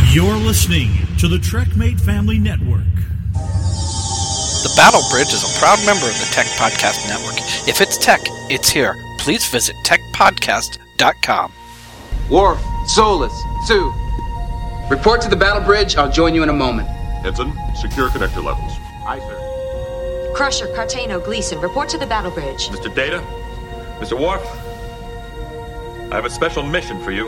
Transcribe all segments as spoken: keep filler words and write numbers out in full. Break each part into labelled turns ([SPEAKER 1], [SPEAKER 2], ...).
[SPEAKER 1] You're listening to the TrekMate Family Network.
[SPEAKER 2] The Battle Bridge is a proud member of the Tech Podcast Network. If it's tech, it's here. Please visit tech podcast dot com.
[SPEAKER 3] Worf, Solus, Sue. Report to the Battle Bridge. I'll join you in a moment.
[SPEAKER 4] Ensign, secure connector levels.
[SPEAKER 3] Aye, sir.
[SPEAKER 5] Crusher, Cartano, Gleason, report to the Battle Bridge.
[SPEAKER 6] Mister Data, Mister Worf, I have a special mission for you.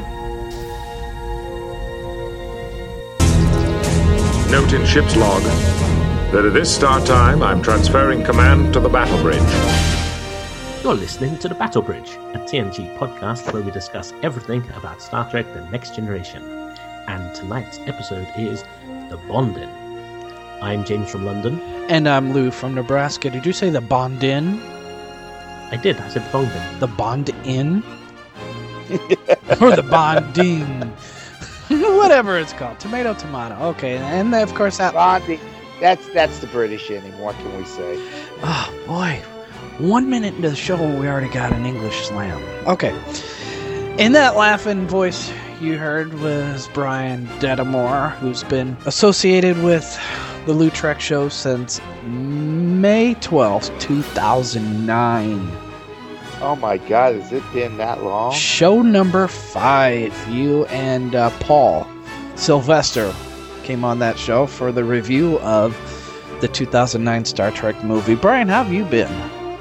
[SPEAKER 4] Note in ship's log that at this start time, I'm transferring command to the Battle Bridge.
[SPEAKER 7] You're listening to The Battle Bridge, a T N G podcast where we discuss everything about Star Trek The Next Generation. And tonight's episode is The Bond-In. I'm James from London.
[SPEAKER 2] And I'm Lou from Nebraska. Did you say the Bond-In?
[SPEAKER 7] I did, I said Bond-In.
[SPEAKER 2] The Bond-In? Or the Bonding? Whatever it's called. Tomato, tomato. Okay, and of course that...
[SPEAKER 8] Bonding. That's, that's the British in him. What can we say?
[SPEAKER 2] Oh, boy. One minute into the show, we already got an English slam. Okay. In that laughing voice you heard was Brian Dedamore, who's been associated with the Lou Trek Show since May twelfth, two thousand nine.
[SPEAKER 8] Oh my God, has it been that long?
[SPEAKER 2] Show number five. You and uh, Paul Sylvester came on that show for the review of the two thousand nine Star Trek movie. Brian, how have you been?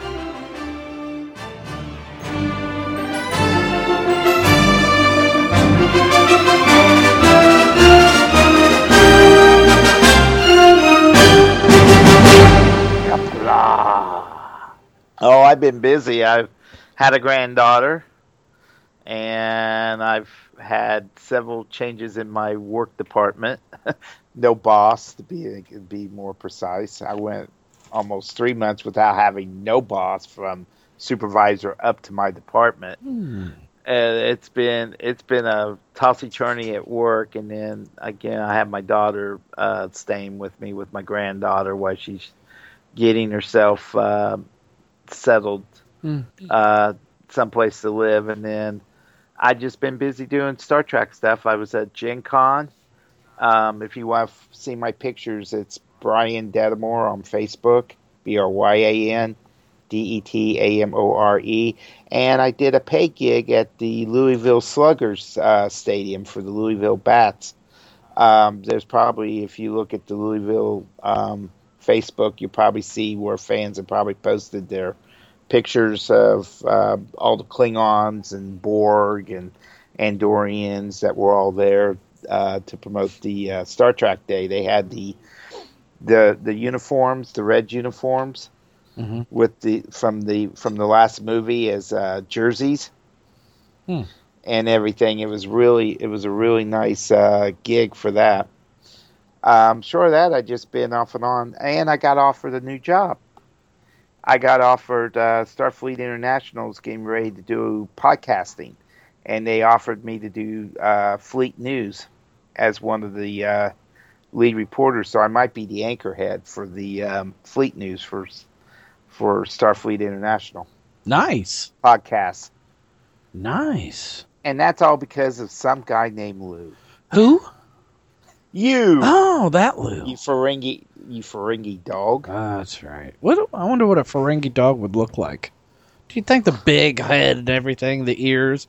[SPEAKER 8] Oh, I've been busy. I've had a granddaughter, and I've had several changes in my work department. No boss, to be to be more precise. I went almost three months without having no boss, from supervisor up to my department. Hmm. And it's been it's been a tossy-turny at work, and then again I have my daughter uh, staying with me with my granddaughter while she's getting herself uh, settled, mm. uh, someplace to live, and then I just been busy doing Star Trek stuff. I was at Gen Con. Um, if you want to see my pictures, it's Brian Dedamore on Facebook, B R Y A N D E T A M O R E, and I did a pay gig at the Louisville Sluggers uh, Stadium for the Louisville Bats. Um, there's probably, if you look at the Louisville um, Facebook, you'll probably see where fans have probably posted their pictures of uh, all the Klingons and Borg and Andorians that were all there uh, to promote the uh, Star Trek Day. They had the the the uniforms, the red uniforms, mm-hmm. with the from the from the last movie as uh, jerseys hmm. and everything. It was really it was a really nice uh, gig for that. Um, short of that, I just been off and on, and I got offered a new job. I got offered uh, Starfleet International's getting ready to do podcasting, and they offered me to do uh, Fleet News as one of the uh, lead reporters. So I might be the anchorhead for the um, Fleet News for for Starfleet International.
[SPEAKER 2] Nice
[SPEAKER 8] podcast.
[SPEAKER 2] Nice,
[SPEAKER 8] and that's all because of some guy named Lou.
[SPEAKER 2] Who?
[SPEAKER 8] You.
[SPEAKER 2] Oh, that Lou.
[SPEAKER 8] You Ferengi, you Ferengi dog.
[SPEAKER 2] Uh, that's right. What? I wonder what a Ferengi dog would look like. Do you think the big head and everything, the ears?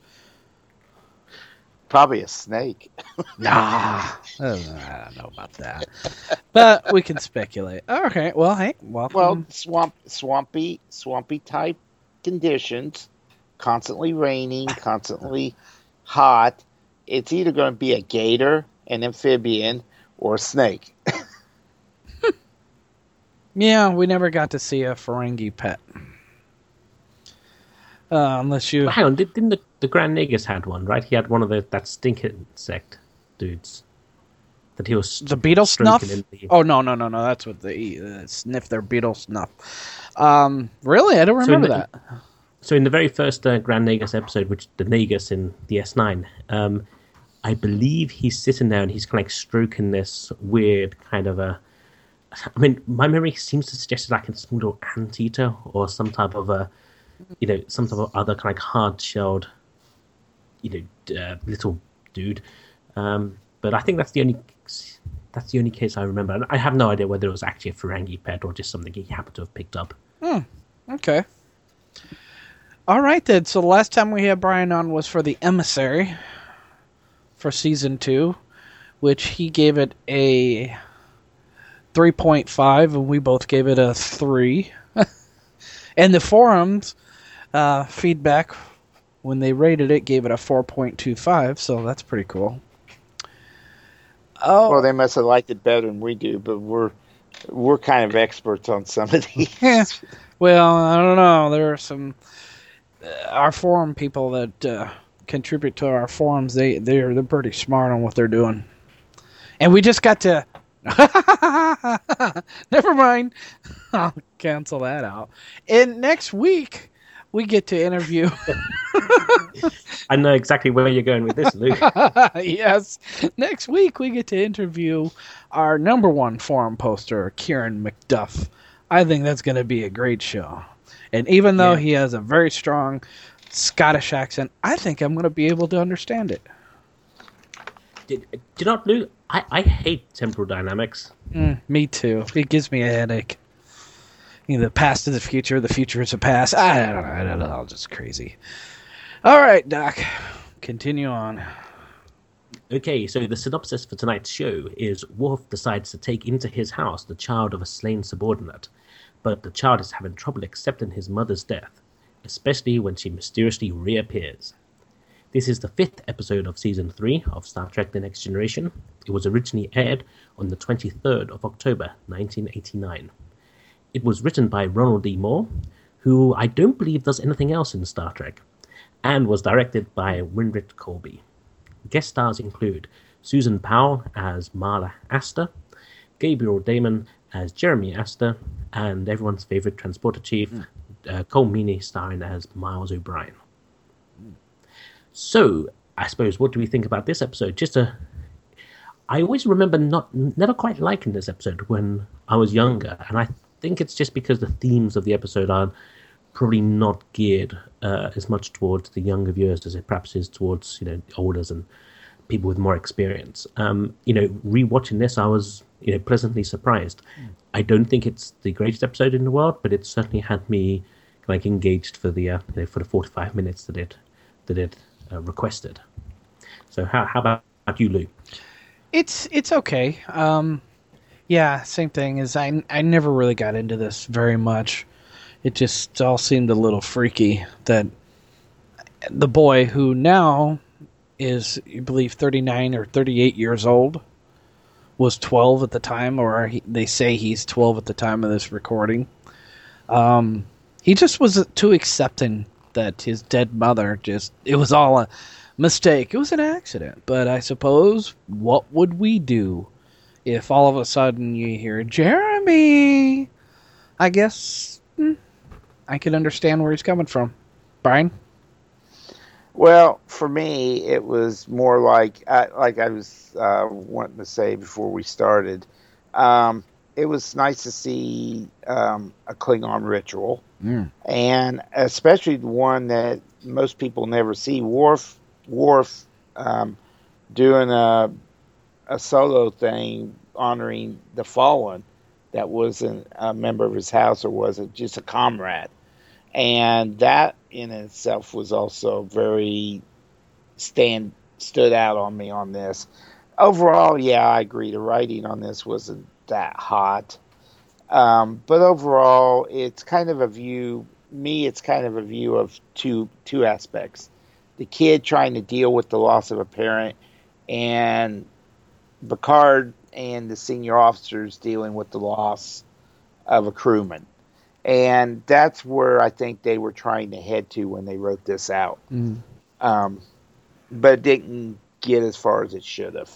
[SPEAKER 8] Probably a snake.
[SPEAKER 2] Nah, I don't know about that. But we can speculate. Okay, well, hey, welcome.
[SPEAKER 8] Well, swamp, swampy, swampy type conditions, constantly raining, constantly hot. It's either going to be a gator, an amphibian, or a snake.
[SPEAKER 2] Yeah, we never got to see a Ferengi pet. Uh, unless you...
[SPEAKER 7] Well, hang on, didn't the, the Grand Nagus had one, right? He had one of the that stink insect dudes. That he was...
[SPEAKER 2] The beetle snuff?
[SPEAKER 7] The...
[SPEAKER 2] Oh, no, no, no, no. That's what they eat. Uh, sniff their beetle snuff. Um, really? I don't remember
[SPEAKER 7] so the,
[SPEAKER 2] that.
[SPEAKER 7] So in the very first uh, Grand Nagus episode, which the Nagus in the S nine... Um, I believe he's sitting there and he's kind of like stroking this weird kind of a... I mean, my memory seems to suggest like a small little anteater or some type of a, you know, some type of other kind of like hard-shelled, you know, uh, little dude. Um, but I think that's the only that's the only case I remember. And I have no idea whether it was actually a Ferengi pet or just something he happened to have picked up.
[SPEAKER 2] Hmm. Okay. All right, then. So the last time we had Brian on was for The Emissary for season two, which he gave it a three point five, and we both gave it a three. And the forums uh, feedback, when they rated it, gave it a four point two five, so that's pretty cool. Oh,
[SPEAKER 8] well, they must have liked it better than we do, but we're we're kind of experts on some of these.
[SPEAKER 2] Well, I don't know. There are some uh, our forum people that uh, contribute to our forums. They they're they're pretty smart on what they're doing, and we just got to. Never mind. I'll cancel that out. And next week we get to interview.
[SPEAKER 7] I know exactly where you're going with this, Luke.
[SPEAKER 2] Yes. Next week we get to interview our number one forum poster, Kieran McDuff. I think that's going to be a great show. And even though yeah. he has a very strong Scottish accent, I think I'm going to be able to understand it.
[SPEAKER 7] Did, do you not, Luke? I, I hate temporal dynamics.
[SPEAKER 2] Mm, me too. It gives me a headache. You know, the past is the future, the future is the past. I don't know. I don't know. Just crazy. All right, Doc. Continue on.
[SPEAKER 7] Okay, so the synopsis for tonight's show is Worf decides to take into his house the child of a slain subordinate, but the child is having trouble accepting his mother's death, especially when she mysteriously reappears. This is the fifth episode of Season three of Star Trek The Next Generation. It was originally aired on the twenty-third of October, nineteen eighty-nine. It was written by Ronald D. Moore, who I don't believe does anything else in Star Trek, and was directed by Winrit Colby. Guest stars include Susan Powell as Marla Astor, Gabriel Damon as Jeremy Astor, and everyone's favorite transporter chief, mm. uh, Cole Meany, starring as Miles O'Brien. So, I suppose, what do we think about this episode? Just a... I always remember not never quite liking this episode when I was younger, and I think it's just because the themes of the episode are probably not geared uh, as much towards the younger viewers as it perhaps is towards, you know, olders and people with more experience. Um, you know, rewatching this, I was, you know, pleasantly surprised. Mm. I don't think it's the greatest episode in the world, but it certainly had me like engaged for the uh, you know, for the forty-five minutes that it that it uh, requested. So how how about you, Lou?
[SPEAKER 2] It's it's okay. Um, yeah, same thing. As I I never really got into this very much. It just all seemed a little freaky that the boy, who now is, you believe, thirty-nine or thirty-eight years old, was twelve at the time, or he, they say he's twelve at the time of this recording. Um, he just was too accepting that his dead mother just, it was all a mistake. It was an accident. But I suppose, what would we do if all of a sudden you hear, Jeremy? I guess... Hmm, I can understand where he's coming from. Brian?
[SPEAKER 8] Well, for me, it was more like, uh, like I was uh, wanting to say before we started, um, it was nice to see um, a Klingon ritual, mm. and especially the one that most people never see. Worf, Worf um, doing a, a solo thing honoring the fallen. That wasn't a member of his house, or was it just a comrade? And that in itself was also very stand stood out on me on this. Overall, yeah, I agree. The writing on this wasn't that hot. Um, but overall, it's kind of a view, me, it's kind of a view of two two aspects. The kid trying to deal with the loss of a parent, and Picard and the senior officers dealing with the loss of a crewman. And that's where I think they were trying to head to when they wrote this out. Mm. Um, but it didn't get as far as it should have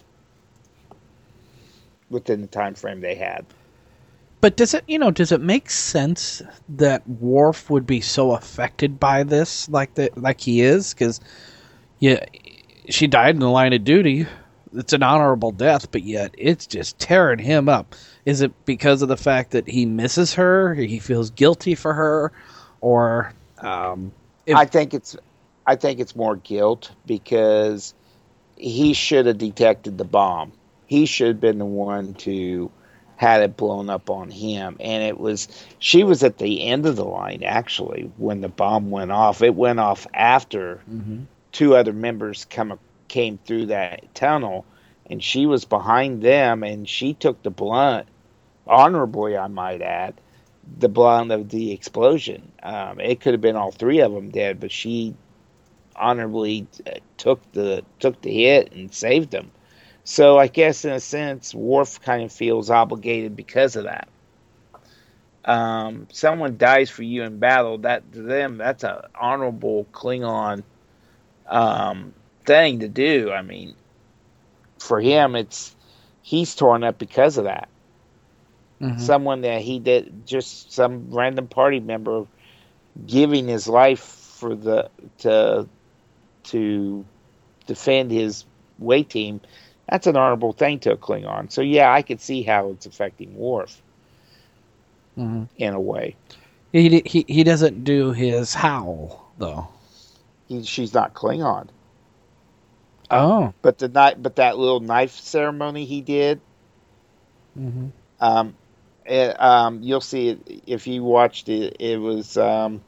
[SPEAKER 8] within the time frame they had.
[SPEAKER 2] But does it, you know, does it make sense that Worf would be so affected by this like that, like he is? Because, yeah, she died in the line of duty. It's an honorable death, but yet it's just tearing him up. Is it because of the fact that he misses her, he feels guilty for her, or? Um, if...
[SPEAKER 8] I think it's, I think it's more guilt, because he should have detected the bomb. He should have been the one to had it blown up on him. And it was, she was at the end of the line, actually, when the bomb went off. It went off after mm-hmm. two other members come came through that tunnel, and she was behind them, and she took the blunt, honorably, I might add, the blunt of the explosion. Um, it could have been all three of them dead, but she honorably took the took the hit and saved them. So I guess in a sense, Worf kind of feels obligated because of that. Um, someone dies for you in battle. That to them, that's an honorable Klingon um, thing to do. I mean, for him, it's he's torn up because of that. Mm-hmm. Someone that he did, just some random party member, giving his life for the to to defend his way team. That's an honorable thing to a Klingon. So, yeah, I could see how it's affecting Worf mm-hmm. in a way.
[SPEAKER 2] He, he he doesn't do his howl, though.
[SPEAKER 8] He, she's not Klingon.
[SPEAKER 2] Oh.
[SPEAKER 8] But the night, but that little knife ceremony he did, mm-hmm. um, it, um, you'll see it if you watched it. It was um,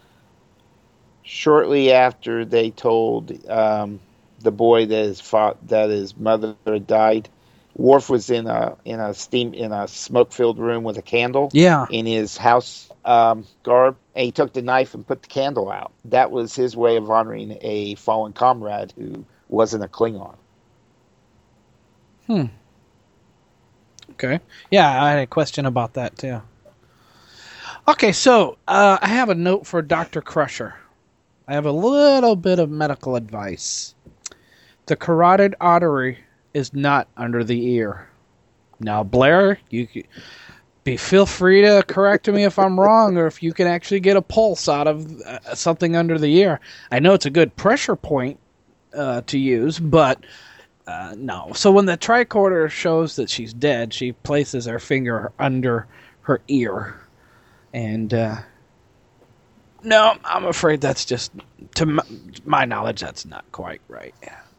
[SPEAKER 8] shortly after they told... Um, the boy that his fa- that his mother had died. Worf was in a in a steam in a smoke filled room with a candle.
[SPEAKER 2] Yeah.
[SPEAKER 8] In his house um, garb, and he took the knife and put the candle out. That was his way of honoring a fallen comrade who wasn't a Klingon.
[SPEAKER 2] Hmm. Okay. Yeah, I had a question about that too. Okay, so uh, I have a note for Doctor Crusher. I have a little bit of medical advice. The carotid artery is not under the ear. Now, Blair, you be feel free to correct me if I'm wrong, or if you can actually get a pulse out of uh, something under the ear. I know it's a good pressure point uh, to use, but uh, no. So when the tricorder shows that she's dead, she places her finger under her ear, and uh, no, I'm afraid that's just, to my, my knowledge, that's not quite right.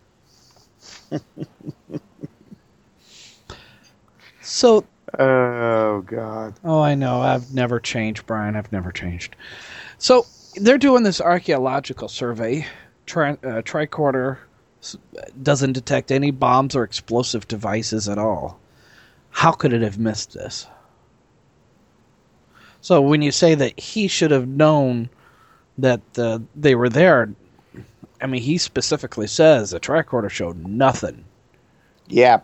[SPEAKER 2] So,
[SPEAKER 8] oh God.
[SPEAKER 2] Oh, I know. I've never changed, Brian. I've never changed. So they're doing this archaeological survey. Tri- uh, tricorder doesn't detect any bombs or explosive devices at all. How could it have missed this? So when you say that he should have known that uh, they were there, I mean, he specifically says the tricorder showed nothing.
[SPEAKER 8] Yeah.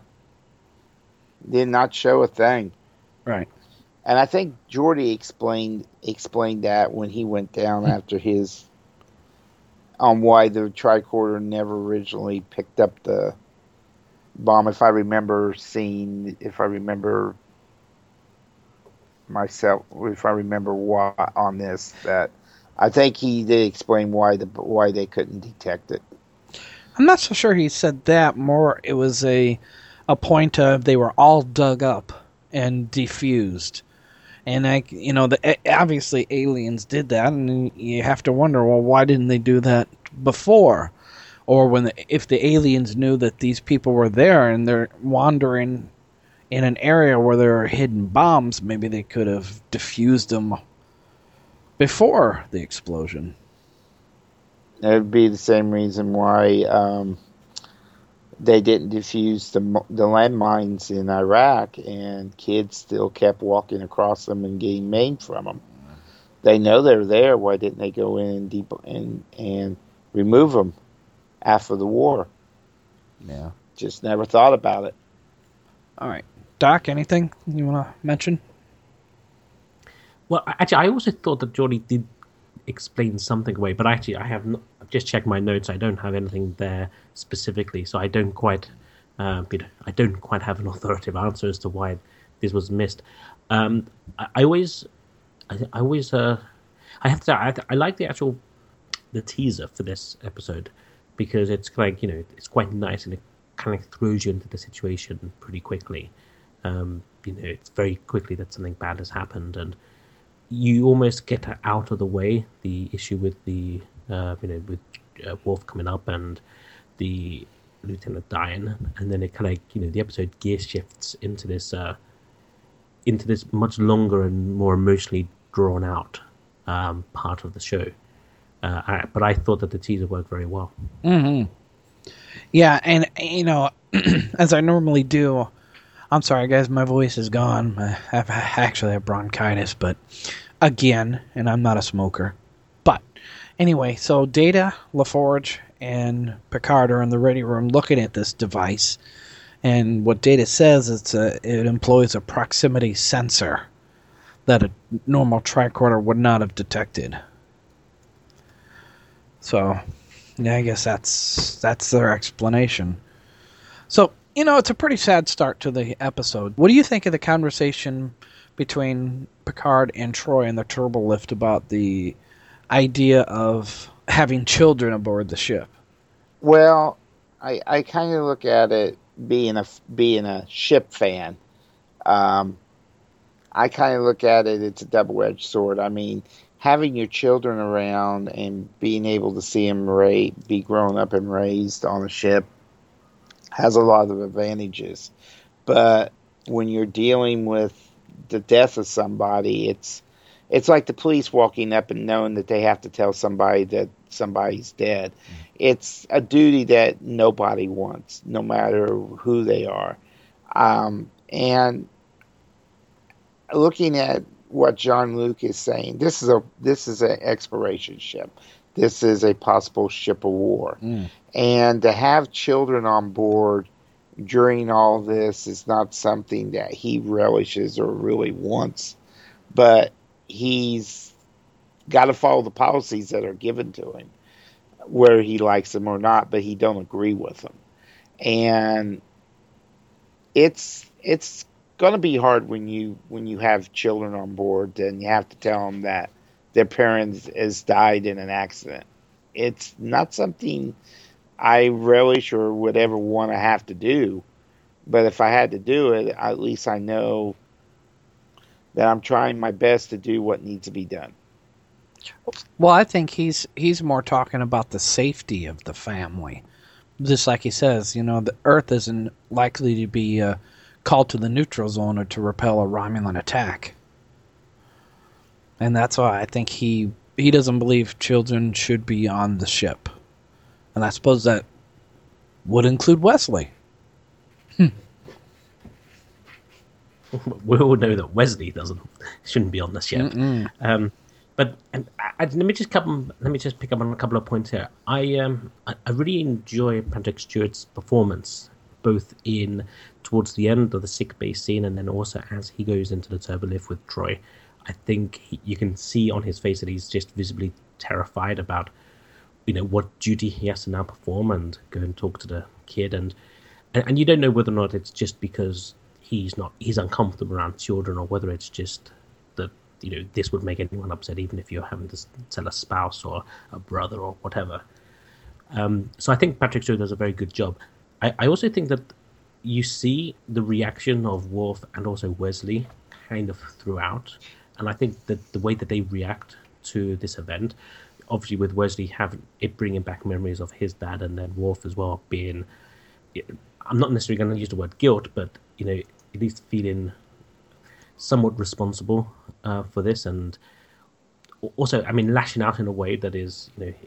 [SPEAKER 8] Did not show a thing.
[SPEAKER 2] Right.
[SPEAKER 8] And I think Geordi explained explained that when he went down after his... on why the tricorder never originally picked up the bomb. If I remember seeing... If I remember... myself... If I remember why on this, that... I think he did explain why the why they couldn't detect it.
[SPEAKER 2] I'm not so sure he said that. More, it was a a point of they were all dug up and defused, and I, you know, the, obviously aliens did that, and you have to wonder, well, why didn't they do that before, or when the, if the aliens knew that these people were there and they're wandering in an area where there are hidden bombs, maybe they could have defused them before the explosion.
[SPEAKER 8] It would be the same reason why um, they didn't defuse the the landmines in Iraq, and kids still kept walking across them and getting maimed from them. They know they're there. Why didn't they go in and deep and and remove them after the war?
[SPEAKER 2] Yeah,
[SPEAKER 8] just never thought about it.
[SPEAKER 2] All right, Doc, anything you want to mention?
[SPEAKER 7] Well, actually, I also thought that Geordi did explain something away, but actually, I have not, I've just checked my notes. I don't have anything there specifically, so I don't quite, uh, you know, I don't quite have an authoritative answer as to why this was missed. Um, I, I always, I, I always, uh, I have to say, I, I like the actual the teaser for this episode because it's like, you know, it's quite nice and it kind of throws you into the situation pretty quickly. Um, you know, it's very quickly that something bad has happened and you almost get out of the way the issue with the uh, you know with uh, Worf coming up and the Lieutenant Diane, and then it kind of, you know, the episode gear shifts into this, uh, into this much longer and more emotionally drawn out um, part of the show. Uh, I, but I thought that the teaser worked very well.
[SPEAKER 2] Mm-hmm. Yeah, and, you know, as I normally do, I'm sorry, guys, my voice is gone. I have, I actually have bronchitis, but again, and I'm not a smoker. But anyway, so Data, LaForge, and Picard are in the ready room looking at this device. And what Data says is a, it employs a proximity sensor that a normal tricorder would not have detected. So, yeah, I guess that's that's their explanation. So, you know, it's a pretty sad start to the episode. What do you think of the conversation between Picard and Troy in the turbo lift about the idea of having children aboard the ship?
[SPEAKER 8] Well, I I kind of look at it being a being a ship fan. Um, I kind of look at it, it's a double-edged sword. I mean, having your children around and being able to see them ra- be grown up and raised on a ship has a lot of advantages. But when you're dealing with the death of somebody, it's it's like the police walking up and knowing that they have to tell somebody that somebody's dead. Mm-hmm. It's a duty that nobody wants, no matter who they are. Um, and looking at what Jean-Luc is saying, this is a this is an exploration ship. This is a possible ship of war. Mm. And to have children on board during all this is not something that he relishes or really wants. But he's got to follow the policies that are given to him, whether he likes them or not, but he don't agree with them. And it's it's going to be hard when you when you have children on board and you have to tell them that their parents has died in an accident. It's not something I relish or would ever want to have to do. But if I had to do it, at least I know that I'm trying my best to do what needs to be done.
[SPEAKER 2] Well, I think he's he's more talking about the safety of the family. Just like he says, you know, the Earth isn't likely to be uh, called to the neutral zone or to repel a Romulan attack. And that's why I think he he doesn't believe children should be on the ship. And I suppose that would include Wesley. Hmm.
[SPEAKER 7] We all know that Wesley doesn't shouldn't be on the ship. Um, but and I, I, let me just couple, let me just pick up on a couple of points here. I um I, I really enjoy Patrick Stewart's performance, both in towards the end of the sick bay scene and then also as he goes into the turbo lift with Troy. I think he, you can see on his face that he's just visibly terrified about, you know, what duty he has to now perform and go and talk to the kid, and and, and you don't know whether or not it's just because he's not he's uncomfortable around children or whether it's just that, you know, this would make anyone upset even if you're having to tell a spouse or a brother or whatever. Um, so I think Patrick Stewart does a very good job. I, I also think that you see the reaction of Worf and also Wesley kind of throughout, and I think that the way that they react to this event, obviously with Wesley having it bringing back memories of his dad, and then Worf as well being, I'm not necessarily going to use the word guilt, but, you know, at least feeling somewhat responsible uh, for this, and also, I mean, lashing out in a way that is, you know,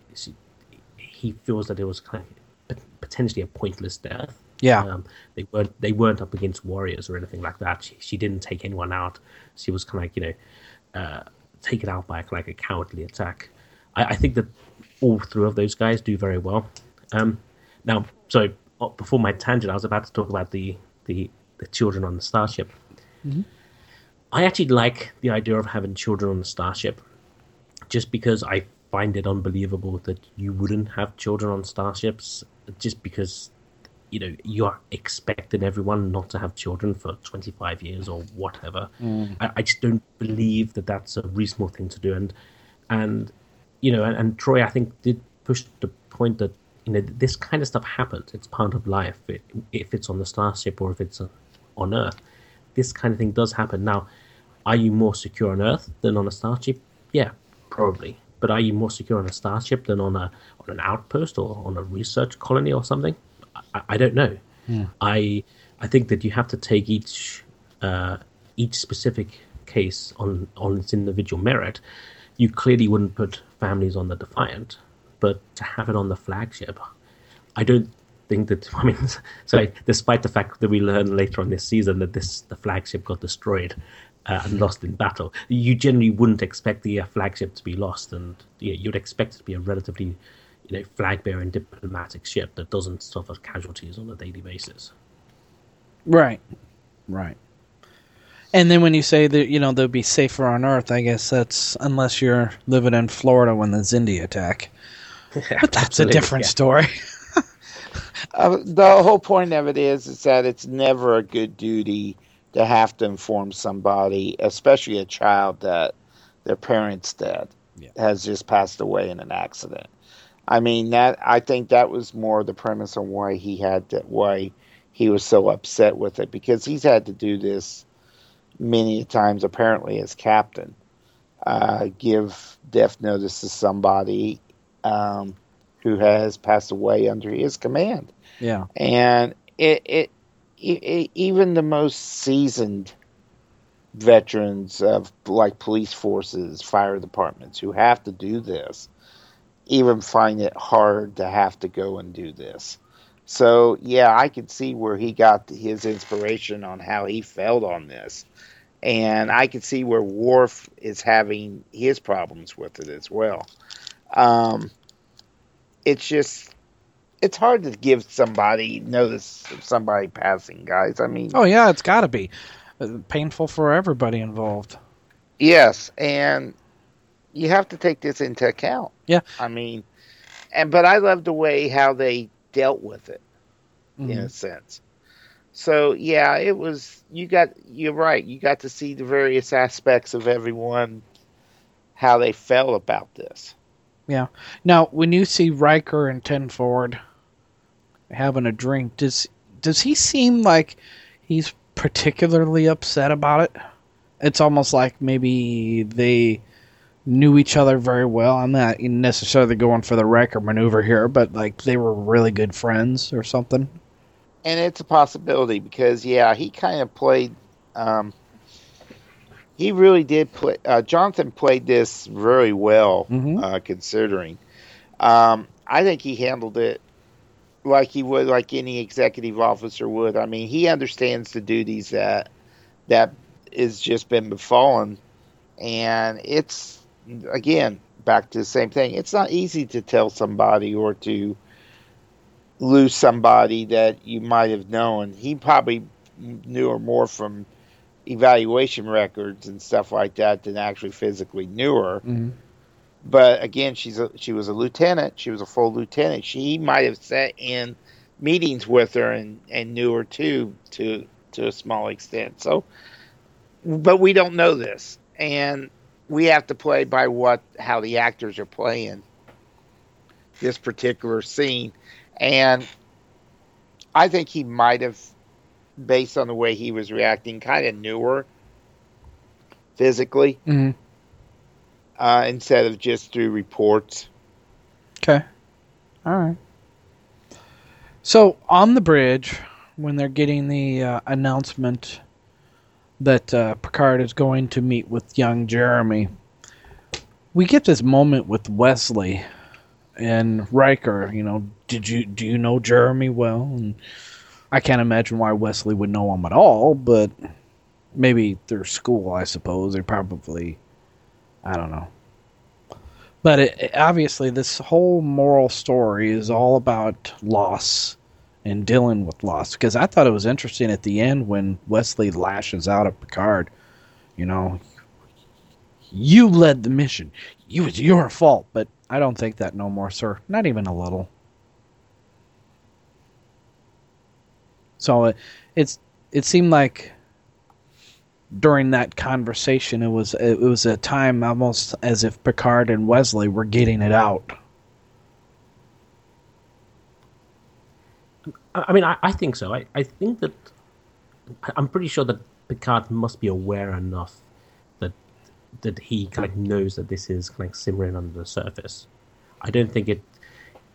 [SPEAKER 7] he feels that it was kind of potentially a pointless death.
[SPEAKER 2] Yeah,
[SPEAKER 7] um, they weren't they weren't up against warriors or anything like that. She, she didn't take anyone out. She was kind of like, you know, uh, taken out by like a cowardly attack. I, I think that all three of those guys do very well. Um, now, so before my tangent, I was about to talk about the the, the children on the starship. Mm-hmm. I actually like the idea of having children on the starship, just because I find it unbelievable that you wouldn't have children on starships, just because, you know, you're expecting everyone not to have children for twenty-five years or whatever. Mm. I, I just don't believe that that's a reasonable thing to do. And, and you know, and, and Troy, I think, did push the point that, you know, this kind of stuff happens. It's part of life. It, if it's on the starship or if it's uh, on Earth, this kind of thing does happen. Now, are you more secure on Earth than on a starship? Yeah, probably. But are you more secure on a starship than on a on an outpost or on a research colony or something? I, I don't know.
[SPEAKER 2] Hmm.
[SPEAKER 7] I I think that you have to take each uh, each specific case on on its individual merit. You clearly wouldn't put families on the Defiant, but to have it on the flagship, I don't think that. I mean, so despite the fact that we learn later on this season that this the flagship got destroyed uh, and lost in battle, you generally wouldn't expect the uh, flagship to be lost, and you know, you'd expect it to be a relatively, you know, flag-bearing diplomatic ship that doesn't suffer casualties on a daily basis.
[SPEAKER 2] Right, right. And then when you say that, you know, they'll be safer on Earth, I guess that's unless you're living in Florida when the Xindi attack. But that's a different
[SPEAKER 8] yeah.
[SPEAKER 2] story.
[SPEAKER 8] uh, the whole point of it is, is that it's never a good duty to have to inform somebody, especially a child, that their parent's dead, yeah. has just passed away in an accident. I mean, that I think that was more the premise on why he had to, why he was so upset with it, because he's had to do this many times, apparently, as captain, uh, give death notice to somebody um, who has passed away under his command.
[SPEAKER 2] Yeah,
[SPEAKER 8] and it, it, it even the most seasoned veterans of like police forces, fire departments who have to do this, even find it hard to have to go and do this. So, yeah, I could see where he got his inspiration on how he felt on this. And I could see where Worf is having his problems with it as well. Um, it's just, it's hard to give somebody notice of somebody passing, guys. I mean...
[SPEAKER 2] Oh, yeah, it's got to be. Painful for everybody involved.
[SPEAKER 8] Yes, and you have to take this into account.
[SPEAKER 2] Yeah.
[SPEAKER 8] I mean, and but I love the way how they dealt with it, mm-hmm. in a sense. So yeah, it was. You got. You're right. You got to see the various aspects of everyone, how they felt about this.
[SPEAKER 2] Yeah. Now, when you see Riker and Tenford having a drink, does does he seem like he's particularly upset about it? It's almost like maybe they knew each other very well. I'm not necessarily going for the Riker maneuver here, but like they were really good friends or something.
[SPEAKER 8] And it's a possibility because, yeah, he kind of played, um, he really did play, uh, Jonathan played this very well, mm-hmm. uh, considering. Um, I think he handled it like he would, like any executive officer would. I mean, he understands the duties that, that is just been befallen. And it's, again, back to the same thing. It's not easy to tell somebody or to lose somebody that you might have known. He probably knew her more from evaluation records and stuff like that than actually physically knew her. Mm-hmm. But again, she's a, she was a lieutenant. She was a full lieutenant. She might have sat in meetings with her and, and knew her too, to to a small extent. So, but we don't know this, and we have to play by what how the actors are playing this particular scene. And I think he might have, based on the way he was reacting, kind of knew her physically,
[SPEAKER 2] mm-hmm.
[SPEAKER 8] uh, instead of just through reports.
[SPEAKER 2] Okay. All right. So on the bridge, when they're getting the uh, announcement that uh, Picard is going to meet with young Jeremy, we get this moment with Wesley and Riker. You know, did you do you know Jeremy well? And I can't imagine why Wesley would know him at all, but maybe through school, I suppose. They probably, I don't know. But it, it, obviously, this whole moral story is all about loss and dealing with loss. Because I thought it was interesting at the end when Wesley lashes out at Picard. You know, you led the mission. You, it's your fault. But I don't think that no more, sir. Not even a little. So it, it's it seemed like during that conversation, it was it was a time almost as if Picard and Wesley were getting it out.
[SPEAKER 7] I mean, I, I think so. I, I think that I'm pretty sure that Picard must be aware enough that that he kind of knows that this is kind of simmering under the surface. I don't think it.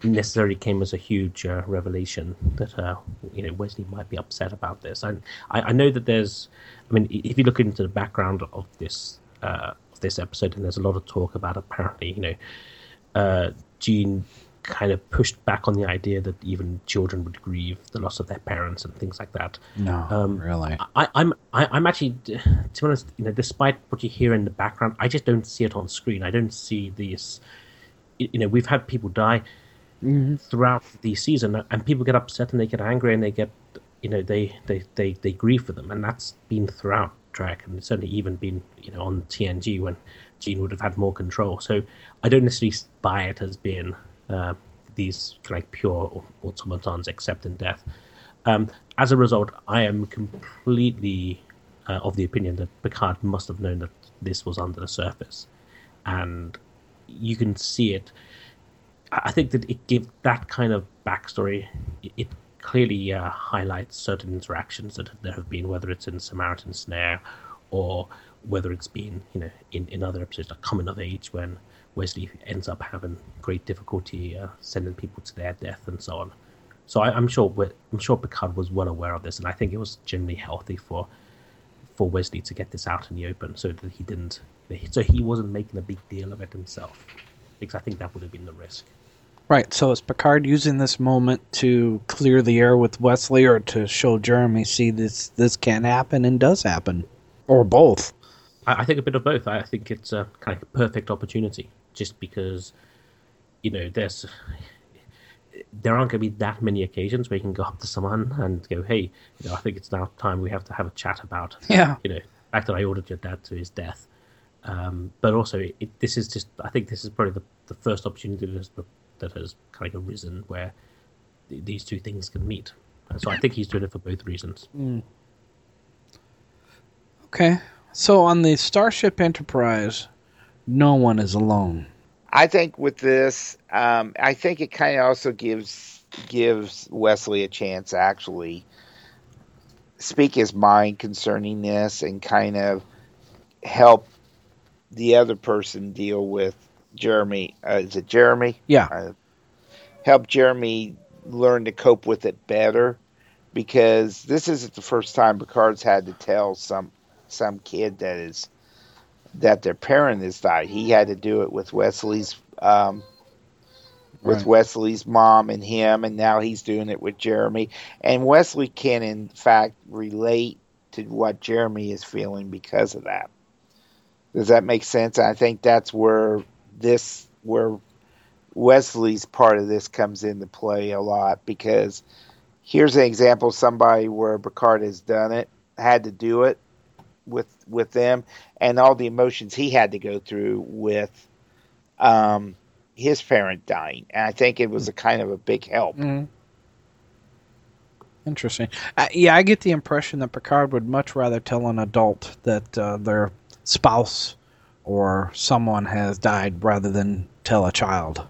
[SPEAKER 7] necessarily came as a huge uh, revelation that uh, you know Wesley might be upset about this. And I, I know that there's, I mean, if you look into the background of this uh, of this episode, and there's a lot of talk about apparently, you know, uh, Gene kind of pushed back on the idea that even children would grieve the loss of their parents and things like that.
[SPEAKER 2] No,
[SPEAKER 7] um,
[SPEAKER 2] really.
[SPEAKER 7] I, I'm I, I'm actually, to be honest, you know, despite what you hear in the background, I just don't see it on screen. I don't see these. You know, we've had people die mm-hmm. throughout the season, and people get upset and they get angry and they get, you know, they they, they, they grieve for them, and that's been throughout Trek, and it's certainly even been, you know, on T N G when Gene would have had more control. So I don't necessarily buy it as being uh, these like pure automatons except in death. Um, as a result, I am completely uh, of the opinion that Picard must have known that this was under the surface, and you can see it. I think that it gives that kind of backstory. It clearly uh, highlights certain interactions that there have been, whether it's in Samaritan Snare or whether it's been, you know, in, in other episodes like Coming of Age, when Wesley ends up having great difficulty uh, sending people to their death and so on. So I, I'm sure I'm sure Picard was well aware of this, and I think it was generally healthy for for Wesley to get this out in the open, so that he didn't, so he wasn't making a big deal of it himself, because I think that would have been the risk.
[SPEAKER 2] Right. So is Picard using this moment to clear the air with Wesley, or to show Jeremy, see, this this can happen and does happen, or both?
[SPEAKER 7] I, I think a bit of both. I think it's a kind of perfect opportunity, just because, you know, there's. There aren't going to be that many occasions where you can go up to someone and go, hey, you know, I think it's now time we have to have a chat about,
[SPEAKER 2] yeah.
[SPEAKER 7] you know, the fact that I ordered your dad to his death. Um, but also, it, this is just, I think this is probably the, the first opportunity that has, that has kind of arisen where th- these two things can meet. And so I think he's doing it for both reasons.
[SPEAKER 2] Mm. Okay. So on the Starship Enterprise, no one is alone.
[SPEAKER 8] I think with this, um, I think it kind of also gives gives Wesley a chance to actually speak his mind concerning this and kind of help the other person deal with Jeremy. Uh, is it Jeremy?
[SPEAKER 2] Yeah.
[SPEAKER 8] Uh, help Jeremy learn to cope with it better, because this isn't the first time Picard's had to tell some some kid that is that their parent has died. He had to do it with Wesley's um, with
[SPEAKER 2] right.
[SPEAKER 8] Wesley's mom and him, and now he's doing it with Jeremy. And Wesley can, in fact, relate to what Jeremy is feeling because of that. Does that make sense? I think that's where this, where Wesley's part of this comes into play a lot, because here's an example of somebody where Picard has done it, had to do it with with them, and all the emotions he had to go through with um, his parent dying. And I think it was a kind of a big help.
[SPEAKER 2] Mm-hmm. Interesting. Uh, yeah, I get the impression that Picard would much rather tell an adult that uh, their spouse or someone has died rather than tell a child.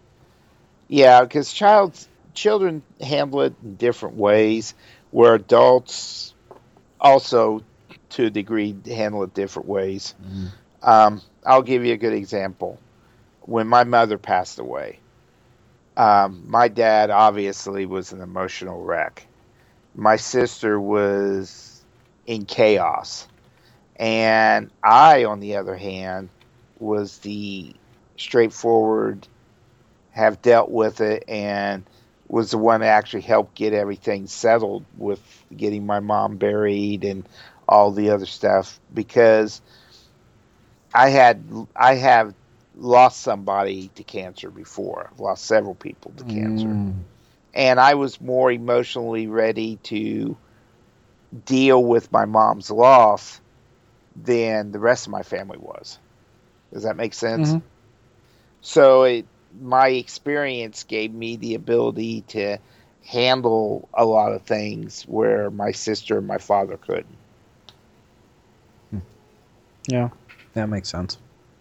[SPEAKER 8] Yeah, because child's children handle it in different ways, where adults also, to a degree, handle it different ways. Mm. Um, I'll give you a good example. When my mother passed away, um, my dad obviously was an emotional wreck. My sister was in chaos. And I, on the other hand, was the straightforward, have dealt with it, and was the one that actually helped get everything settled with getting my mom buried and all the other stuff, because I had I have lost somebody to cancer before. I've lost several people to cancer.
[SPEAKER 2] Mm.
[SPEAKER 8] And I was more emotionally ready to deal with my mom's loss than the rest of my family was. Does that make sense?
[SPEAKER 2] Mm-hmm.
[SPEAKER 8] So it, my experience gave me the ability to handle a lot of things where my sister and my father couldn't.
[SPEAKER 2] Yeah, that makes sense.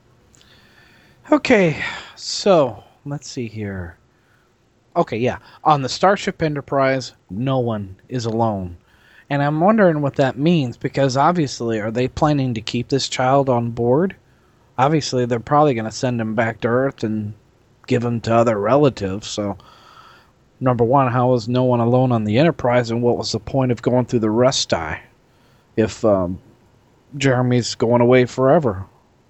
[SPEAKER 2] Okay, so let's see here. Okay, yeah. On the Starship Enterprise, no one is alone. And I'm wondering what that means, because obviously, are they planning to keep this child on board? Obviously, they're probably going to send him back to Earth and give them to other relatives. So, number one, how was no one alone on the Enterprise, and what was the point of going through the Resti if um, Jeremy's going away forever?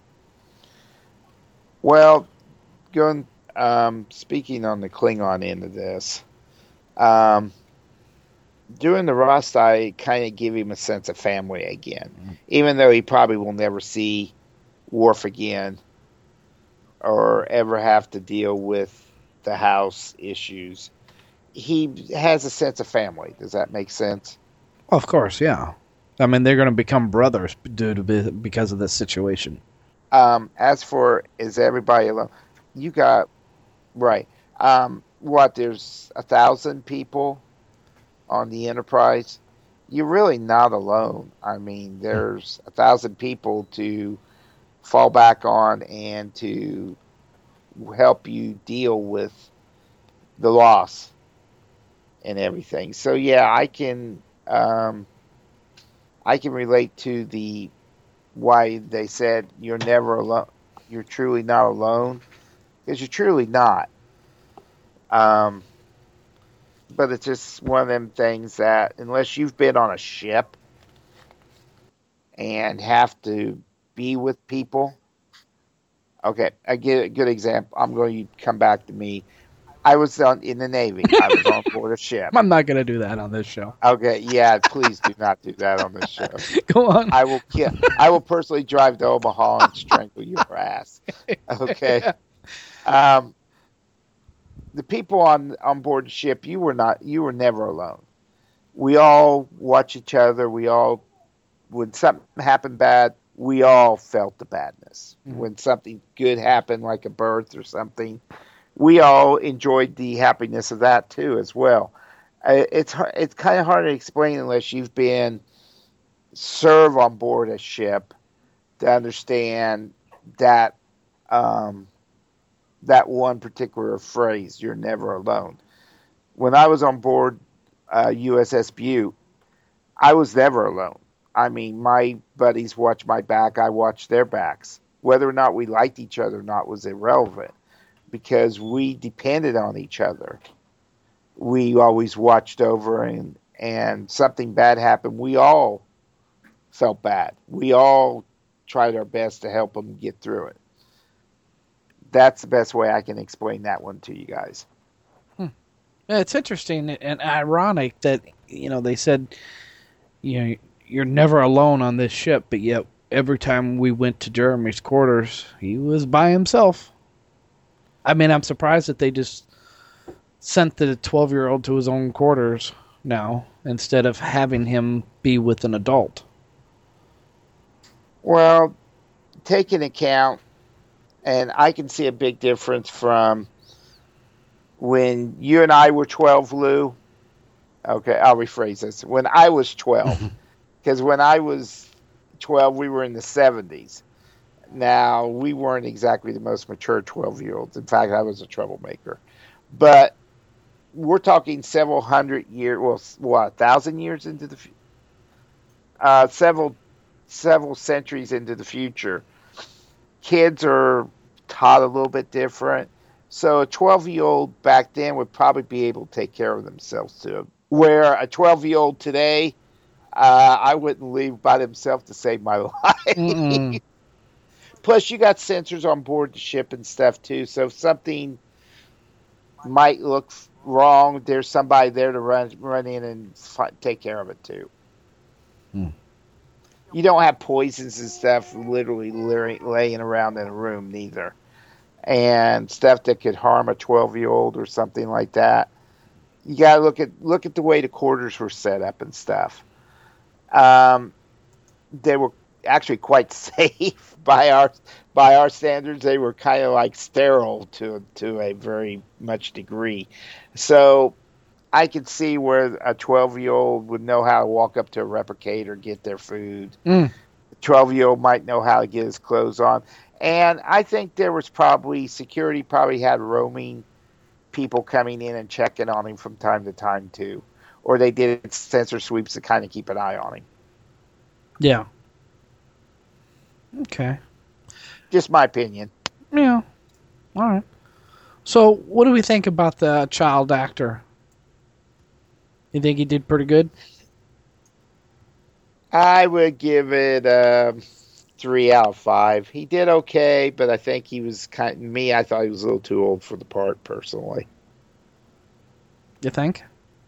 [SPEAKER 8] Well, going um, speaking on the Klingon end of this, um, doing the Rasti kind of give him a sense of family again, mm-hmm. even though he probably will never see Worf again or ever have to deal with the house issues. He has a sense of family. Does that make sense?
[SPEAKER 2] Of course, yeah. I mean, they're going to become brothers due to be, because of this situation.
[SPEAKER 8] Um, as for is everybody alone? You got right. Um, what? There's a thousand people on the Enterprise. You're really not alone. I mean, there's a thousand people to fall back on and to help you deal with the loss and everything. So yeah, I can um, I can relate to the why they said you're never alone. You're truly not alone, because you're truly not. Um, but it's just one of them things that unless you've been on a ship and have to be with people. Okay, I get a good example. I'm going to come back to me. I was on, in the Navy. I was on board a ship.
[SPEAKER 2] I'm not going to do that on this show.
[SPEAKER 8] Okay, yeah, please do not do that on this show.
[SPEAKER 2] Go on.
[SPEAKER 8] I will kill. I will personally drive to Omaha and strangle your ass. Okay. Um, the people on on board the ship, you were not. You were never alone. We all watch each other. We all, when something happened bad, we all felt the badness. Mm-hmm. When something good happened, like a birth or something, we all enjoyed the happiness of that too, as well. It's it's kind of hard to explain unless you've been serve on board a ship to understand that um, that one particular phrase. You're never alone. When I was on board uh, U S S Butte, I was never alone. I mean, my buddies watched my back. I watched their backs. Whether or not we liked each other or not was irrelevant, because we depended on each other. We always watched over, and, and something bad happened, we all felt bad. We all tried our best to help them get through it. That's the best way I can explain that one to you guys.
[SPEAKER 2] Hmm. Yeah, it's interesting and ironic that, you know, they said, you know, you're never alone on this ship, but yet every time we went to Jeremy's quarters, he was by himself. I mean, I'm surprised that they just sent the twelve-year-old to his own quarters now instead of having him be with an adult.
[SPEAKER 8] Well, take into account, and I can see a big difference from when you and I were twelve, Lou. Okay, I'll rephrase this. When I was twelve, because when I was twelve, we were in the seventies. Now, we weren't exactly the most mature twelve-year-olds. In fact, I was a troublemaker. But we're talking several hundred years, well, what, a thousand years into the future? Uh, several, several centuries into the future. Kids are taught a little bit different. So a twelve-year-old back then would probably be able to take care of themselves, too. Where a twelve-year-old today, uh, I wouldn't leave by themselves to save my life. Plus, you got sensors on board the ship and stuff, too. So if something might look wrong, there's somebody there to run run in and fi- take care of it, too. Hmm. You don't have poisons and stuff literally lay- laying around in a room, neither. And stuff that could harm a twelve-year-old or something like that. You got to look at look at the way the quarters were set up and stuff. Um, they were actually quite safe by our by our standards. They were kind of like sterile to to a very much degree. So I could see where a twelve-year-old would know how to walk up to a replicator, get their food. Mm. A twelve-year-old might know how to get his clothes on. And I think there was probably, security probably had roaming people coming in and checking on him from time to time, too. Or they did sensor sweeps to kind of keep an eye on him.
[SPEAKER 2] Yeah. Okay.
[SPEAKER 8] Just my opinion.
[SPEAKER 2] Yeah. All right. So, what do we think about the child actor? You think he did pretty good?
[SPEAKER 8] I would give it um, three out of five. He did okay, but I think he was kind of, me, I thought he was a little too old for the part, personally.
[SPEAKER 2] You think?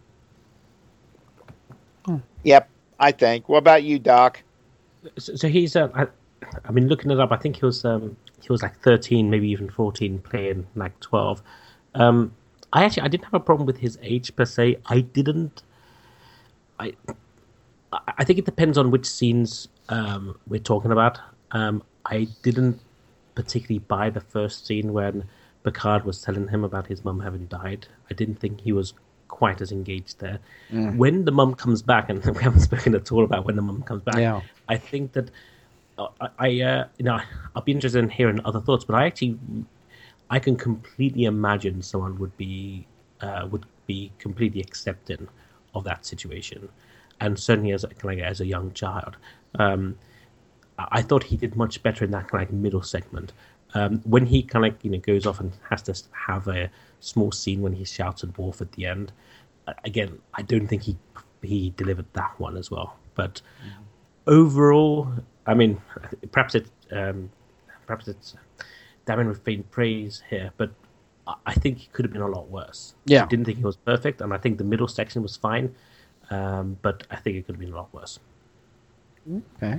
[SPEAKER 8] Hmm. Yep, I think. What about you, Doc?
[SPEAKER 7] So, so he's, uh, I, I mean, looking it up, I think he was um, he was like thirteen, maybe even fourteen, playing like twelve. Um, I actually, I didn't have a problem with his age per se. I didn't. I, I think it depends on which scenes um, we're talking about. Um, I didn't particularly buy the first scene when Picard was telling him about his mum having died. I didn't think he was quite as engaged there. Mm. When the mum comes back, and we haven't spoken at all about when the mum comes back,
[SPEAKER 2] yeah.
[SPEAKER 7] I think that uh, I, uh, you know, I'll be interested in hearing other thoughts, but I actually, I can completely imagine someone would be uh, would be completely accepting of that situation, and certainly as a, like as a young child, um, I thought he did much better in that kind of like middle segment. Um, when he kind of like, you know, goes off and has to have a small scene when he shouts at Worf at the end. Again, I don't think he he delivered that one as well. But mm. overall, I mean, perhaps it um, perhaps it's damning with faint praise here, but I think he could have been a lot worse.
[SPEAKER 2] Yeah,
[SPEAKER 7] I didn't think he was perfect, and I think the middle section was fine, um, but I think it could have been a lot worse.
[SPEAKER 2] Okay.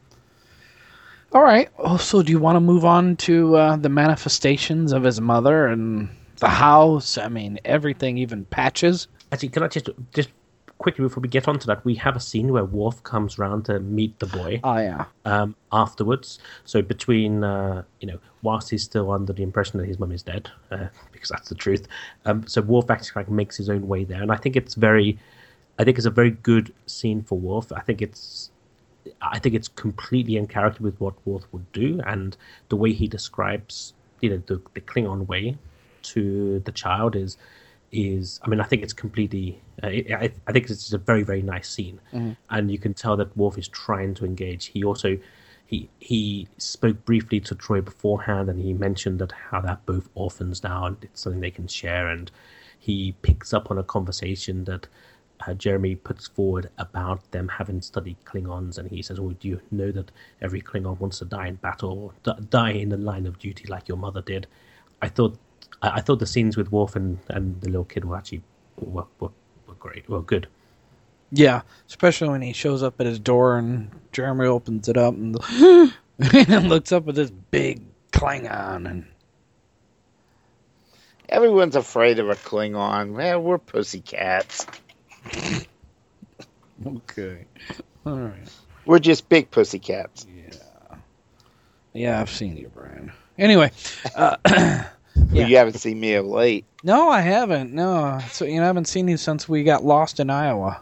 [SPEAKER 2] All right. Oh, so do you want to move on to uh, the manifestations of his mother and the house? I mean, everything, even Patches.
[SPEAKER 7] Actually, can I just just quickly before we get onto that, we have a scene where Worf comes round to meet the boy.
[SPEAKER 2] Oh yeah.
[SPEAKER 7] Um, afterwards, so between uh, you know, whilst he's still under the impression that his mum is dead, uh, because that's the truth. Um, so Worf actually like makes his own way there, and I think it's very, I think it's a very good scene for Worf. I think it's. I think it's completely in character with what Worf would do, and the way he describes, you know, the, the Klingon way to the child is, is. I mean, I think it's completely. Uh, I, I think it's a very, very nice scene, mm-hmm. and you can tell that Worf is trying to engage. He also, he he spoke briefly to Troy beforehand, and he mentioned that how they're both orphans now, and it's something they can share. And he picks up on a conversation that. Uh, Jeremy puts forward about them having studied Klingons, and he says, "Oh, do you know that every Klingon wants to die in battle, or d- die in the line of duty like your mother did?" I thought, I, I thought the scenes with Worf and, and the little kid were actually were, were, were great, were good.
[SPEAKER 2] Yeah, especially when he shows up at his door and Jeremy opens it up and, and looks up at this big Klingon, and
[SPEAKER 8] everyone's afraid of a Klingon. Man, we're pussycats.
[SPEAKER 2] Okay. All right.
[SPEAKER 8] We're just big pussycats.
[SPEAKER 2] Yeah. Yeah, I've seen you, Brian. Anyway. Uh,
[SPEAKER 8] yeah. You haven't seen me of late.
[SPEAKER 2] No, I haven't. No. So, you know, I haven't seen you since we got lost in Iowa.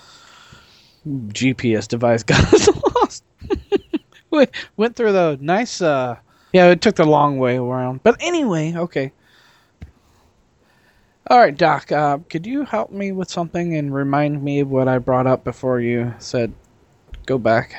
[SPEAKER 2] G P S device got us lost. We went through the nice, uh, yeah, it took the long way around. But anyway, okay. All right, Doc, uh, could you help me with something and remind me of what I brought up before you said go back?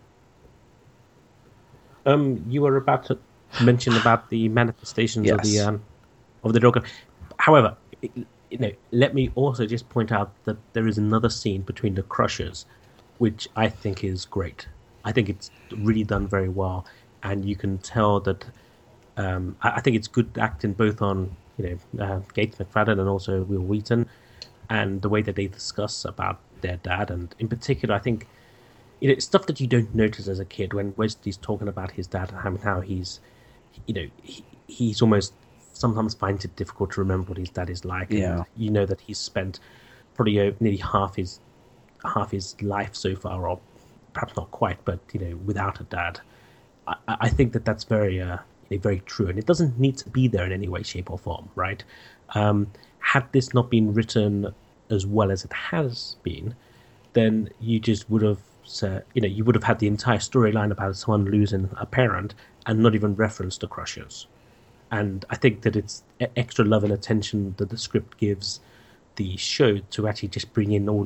[SPEAKER 7] Um, you were about to mention about the manifestations
[SPEAKER 2] yes.
[SPEAKER 7] of the um, of the Drogon. However, you know, let me also just point out that there is another scene between the Crushers, which I think is great. I think it's really done very well, and you can tell that. Um, I, I think it's good acting both on. You know, uh, Gates McFadden and also Will Wheaton, and the way that they discuss about their dad, and in particular, I think you know stuff that you don't notice as a kid when Wesley's talking about his dad and how, how he's, you know, he, he's almost sometimes finds it difficult to remember what his dad is like.
[SPEAKER 2] Yeah,
[SPEAKER 7] and you know that he's spent probably uh, nearly half his half his life so far, or perhaps not quite, but you know, without a dad. I, I think that that's very. Uh, very true, and it doesn't need to be there in any way, shape, or form, right? Um, had this not been written as well as it has been, then you just would have, uh, you know, you would have had the entire storyline about someone losing a parent and not even reference the Crushers. And I think that it's extra love and attention that the script gives the show to actually just bring in all the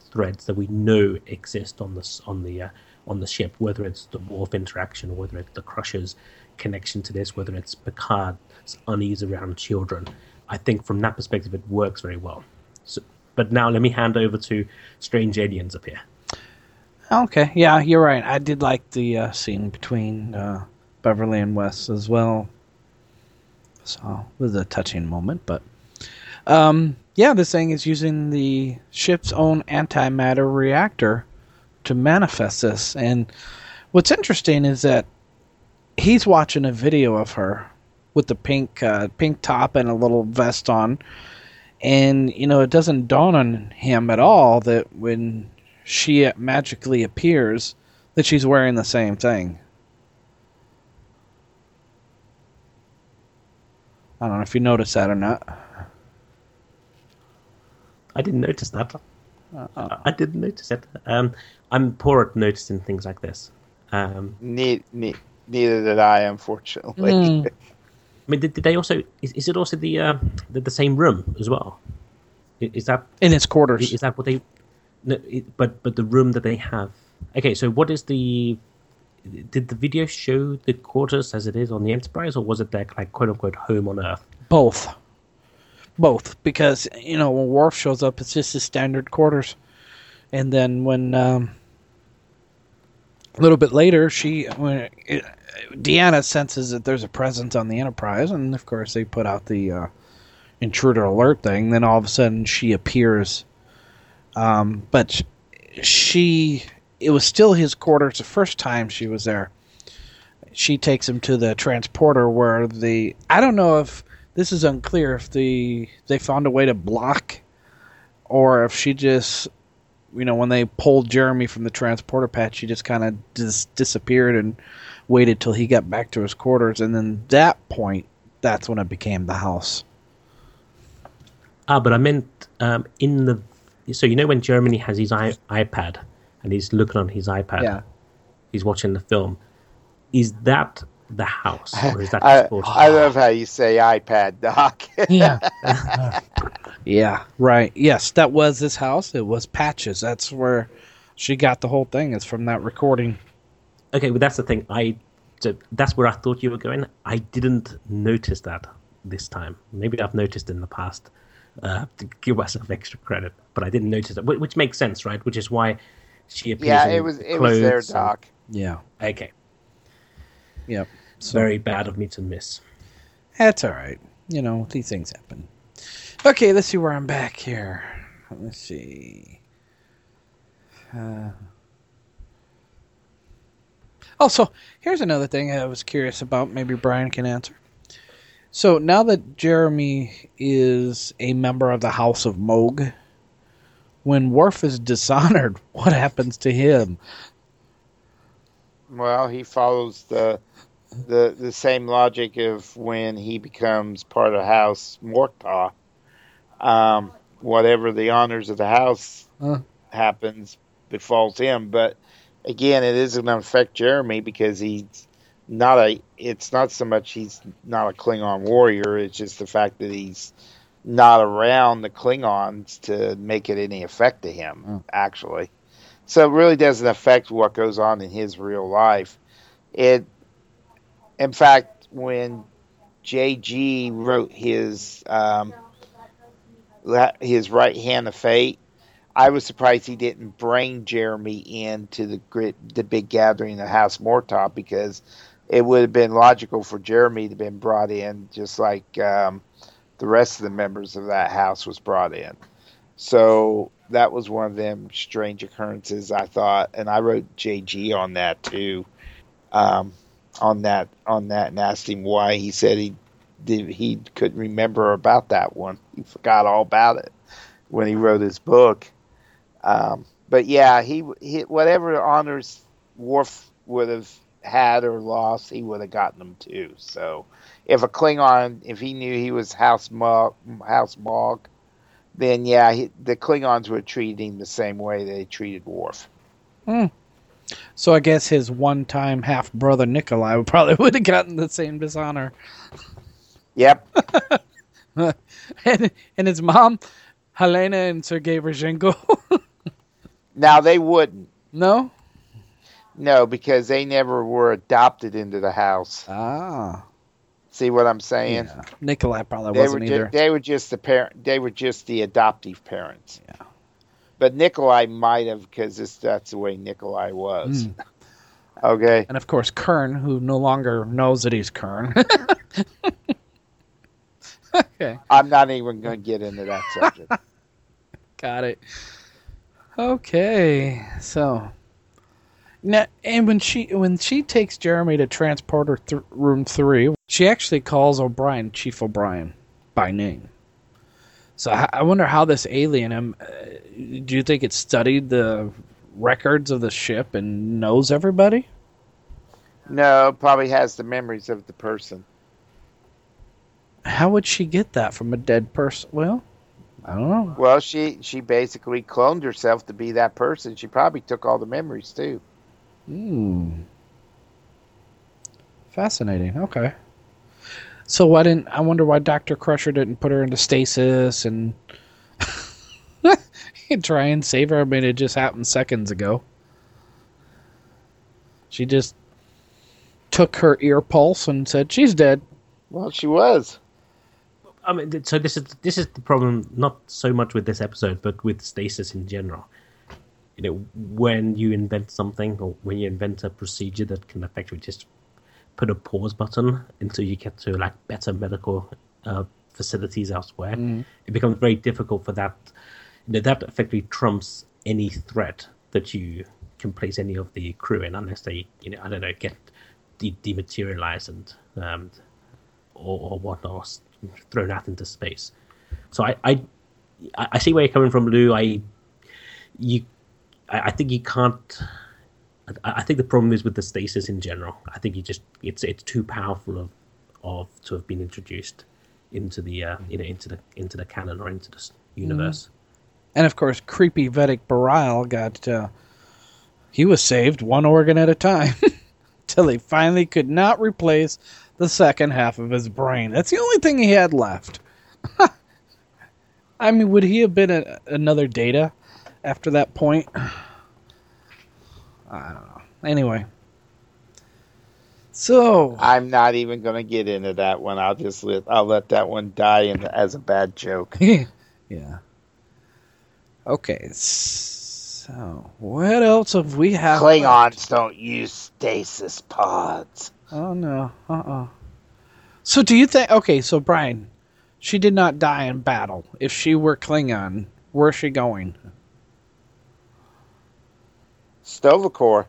[SPEAKER 7] threads that we know exist on this on the uh, on the ship, whether it's the Worf interaction, or whether it's the Crusher's connection to this, whether it's Picard's unease around children. I think from that perspective, it works very well. So, but now let me hand over to Strange Aliens up here.
[SPEAKER 2] Okay, yeah, you're right. I did like the uh, scene between uh, Beverly and Wes as well. So it was a touching moment, but um, yeah, this thing is using the ship's own antimatter reactor to manifest this. And what's interesting is that he's watching a video of her with the pink uh, pink top and a little vest on, and you know, it doesn't dawn on him at all that when she magically appears that she's wearing the same thing. I don't know if you noticed that or not.
[SPEAKER 7] I didn't notice that. Uh, I didn't notice it. Um, I'm poor at noticing things like this. Um,
[SPEAKER 8] ne- ne- neither did I, unfortunately.
[SPEAKER 2] Mm.
[SPEAKER 7] I mean, did, did they also? Is, is it also the, uh, the the same room as well? Is, is that
[SPEAKER 2] in its quarters?
[SPEAKER 7] Is that what they? No, it, but but the room that they have. Okay, so what is the? Did the video show the quarters as it is on the Enterprise, or was it their like quote unquote home on Earth?
[SPEAKER 2] Both. Both, because you know when Worf shows up, it's just his standard quarters, and then when um, a little bit later, she when it, Deanna senses that there's a presence on the Enterprise, and of course they put out the uh, intruder alert thing. Then all of a sudden she appears, um, but she it was still his quarters the first time she was there. She takes him to the transporter where the I don't know if. This is unclear if the they found a way to block, or if she just, you know, when they pulled Jeremy from the transporter pad, she just kind of just disappeared and waited till he got back to his quarters, and then that point, that's when it became the house.
[SPEAKER 7] Ah, but I meant um, in the so you know when Jeremy has his i- iPad and he's looking on his iPad,
[SPEAKER 2] Yeah,
[SPEAKER 7] he's watching the film. Is that the house, or is that
[SPEAKER 8] I,
[SPEAKER 7] the
[SPEAKER 8] I love how you say iPad, Doc.
[SPEAKER 2] yeah, yeah, right. Yes, that was his house. It was Patches. That's where she got the whole thing. It's from that recording.
[SPEAKER 7] Okay, well that's the thing. I so that's where I thought you were going. I didn't notice that this time. Maybe I've noticed in the past uh, to give myself extra credit, but I didn't notice it, wh- which makes sense, right? Which is why she appears.
[SPEAKER 8] Yeah,
[SPEAKER 7] in
[SPEAKER 8] it was it was there,
[SPEAKER 7] clothes
[SPEAKER 8] Doc.
[SPEAKER 7] and-
[SPEAKER 2] Yeah.
[SPEAKER 7] Okay,
[SPEAKER 2] Yep. So,
[SPEAKER 7] very bad of me to miss.
[SPEAKER 2] That's all right. You know, these things happen. Okay, let's see where I'm back here. Let's see. Uh, also, here's another thing I was curious about. Maybe Brian can answer. So now that Jeremy is a member of the House of Moog, when Worf is dishonored, what happens to him?
[SPEAKER 8] Well, he follows the the the same logic of when he becomes part of House Morta. Um, whatever the honors of the house
[SPEAKER 2] Huh.
[SPEAKER 8] happens befalls him. But again, it isn't going to affect Jeremy because he's not a. It's not so much he's not a Klingon warrior. It's just the fact that he's not around the Klingons to make it any effect to him.
[SPEAKER 2] Oh.
[SPEAKER 8] Actually. So it really doesn't affect what goes on in his real life. It, in fact, when J G wrote his um, his Right Hand of Fate, I was surprised he didn't bring Jeremy into the grit, the big gathering of House Morta, because it would have been logical for Jeremy to have been brought in, just like um, the rest of the members of that house was brought in. So that was one of them strange occurrences, I thought, and I wrote J G on that too, um, on that on that, and asked him why. He said he did he couldn't remember about that one. He forgot all about it when he wrote his book. Um, but yeah, he, he whatever honors Worf would have had or lost, he would have gotten them too. So if a Klingon, if he knew he was House Mog, House Mog, then yeah, he, the Klingons would treat him the same way they treated Worf.
[SPEAKER 2] Hmm. So I guess his one-time half-brother Nikolai would probably would have gotten the same dishonor.
[SPEAKER 8] Yep.
[SPEAKER 2] and, and his mom, Helena and Sergei Verzhenko.
[SPEAKER 8] Now, they wouldn't.
[SPEAKER 2] No?
[SPEAKER 8] No, because they never were adopted into the house.
[SPEAKER 2] Ah.
[SPEAKER 8] See what I'm saying?
[SPEAKER 2] Yeah. Nikolai probably
[SPEAKER 8] they
[SPEAKER 2] wasn't
[SPEAKER 8] were
[SPEAKER 2] either.
[SPEAKER 8] Ju- they were just the parent. They were just the adoptive parents.
[SPEAKER 2] Yeah.
[SPEAKER 8] But Nikolai might have, because that's the way Nikolai was.
[SPEAKER 2] Mm.
[SPEAKER 8] Okay.
[SPEAKER 2] And of course, Kern, who no longer knows that he's Kern. Okay.
[SPEAKER 8] I'm not even going to get into that subject.
[SPEAKER 2] Got it. Okay, so now, and when she when she takes Jeremy to transporter th- room three, she actually calls O'Brien Chief O'Brien by name. So I, I wonder how this alien. Um, uh, do you think it studied the records of the ship and knows everybody?
[SPEAKER 8] No, probably has the memories of the person.
[SPEAKER 2] How would she get that from a dead person? Well, I don't know.
[SPEAKER 8] Well, she she basically cloned herself to be that person. She probably took all the memories too.
[SPEAKER 2] Hmm. Fascinating. Okay. So why didn't I wonder why Doctor Crusher didn't put her into stasis and try and save her? I mean, it just happened seconds ago. She just took her ear pulse and said she's dead.
[SPEAKER 8] Well, she was.
[SPEAKER 7] I mean, so this is this is the problem, not so much with this episode, but with stasis in general. You know, when you invent something or when you invent a procedure that can effectively just put a pause button until you get to like better medical uh, facilities elsewhere, mm. it becomes very difficult for that. You know, that effectively trumps any threat that you can place any of the crew in, unless they, you know, I don't know, get de- dematerialized and um, or, or whatnot, thrown out into space. So I, I, I see where you're coming from, Lou. I, you, I, I think you can't. I, I think the problem is with the stasis in general. I think you just it's it's too powerful of, of to have been introduced into the uh, you know into the into the canon or into the universe.
[SPEAKER 2] Mm. And of course, creepy Vedic Barile got uh, he was saved one organ at a time till he finally could not replace the second half of his brain. That's the only thing he had left. I mean, would he have been a, another Data after that point? I don't know. Anyway. So.
[SPEAKER 8] I'm not even going to get into that one. I'll just let, I'll let that one die in, as a bad joke.
[SPEAKER 2] Yeah. Okay. So, what else have we have?
[SPEAKER 8] Klingons
[SPEAKER 2] left?
[SPEAKER 8] don't use stasis pods.
[SPEAKER 2] Oh, no. Uh-uh. So do you think... Okay, so Brian, she did not die in battle. If she were Klingon, where's she going?
[SPEAKER 8] Sto-Vo-Kor.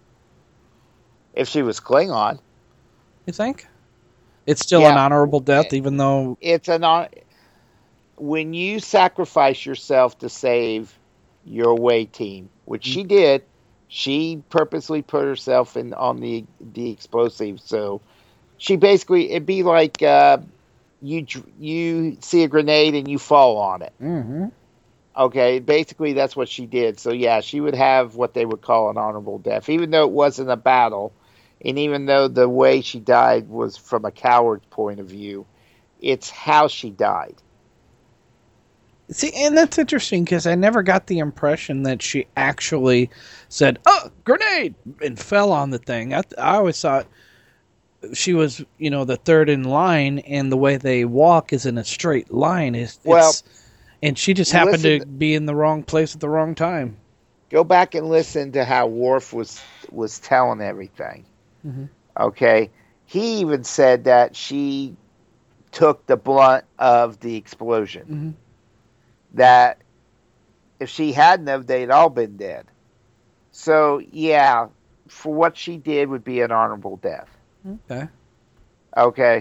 [SPEAKER 8] If she was Klingon.
[SPEAKER 2] You think? It's still
[SPEAKER 8] yeah.
[SPEAKER 2] an honorable death, even though...
[SPEAKER 8] It's an... On- when you sacrifice yourself to save your away team, which mm-hmm. she did... She purposely put herself in on the the explosive, so she basically it'd be like uh, you you see a grenade and you fall on it.
[SPEAKER 2] Mm-hmm.
[SPEAKER 8] Okay, basically that's what she did. So yeah, she would have what they would call an honorable death, even though it wasn't a battle, and even though the way she died was from a coward's point of view, it's how she died.
[SPEAKER 2] See, and that's interesting because I never got the impression that she actually said, "Oh, grenade!" and fell on the thing. I, I always thought she was, you know, the third in line, and the way they walk is in a straight line. It's,
[SPEAKER 8] well,
[SPEAKER 2] it's, and she just happened to
[SPEAKER 8] to,
[SPEAKER 2] be in the wrong place at the wrong time.
[SPEAKER 8] Go back and listen to how Worf was was telling everything. Mm-hmm. Okay, he even said that she took the blunt of the explosion. Mm-hmm. That if she hadn't have, they'd all been dead. So, yeah, for what she did would be an honorable death.
[SPEAKER 2] Okay.
[SPEAKER 8] Okay.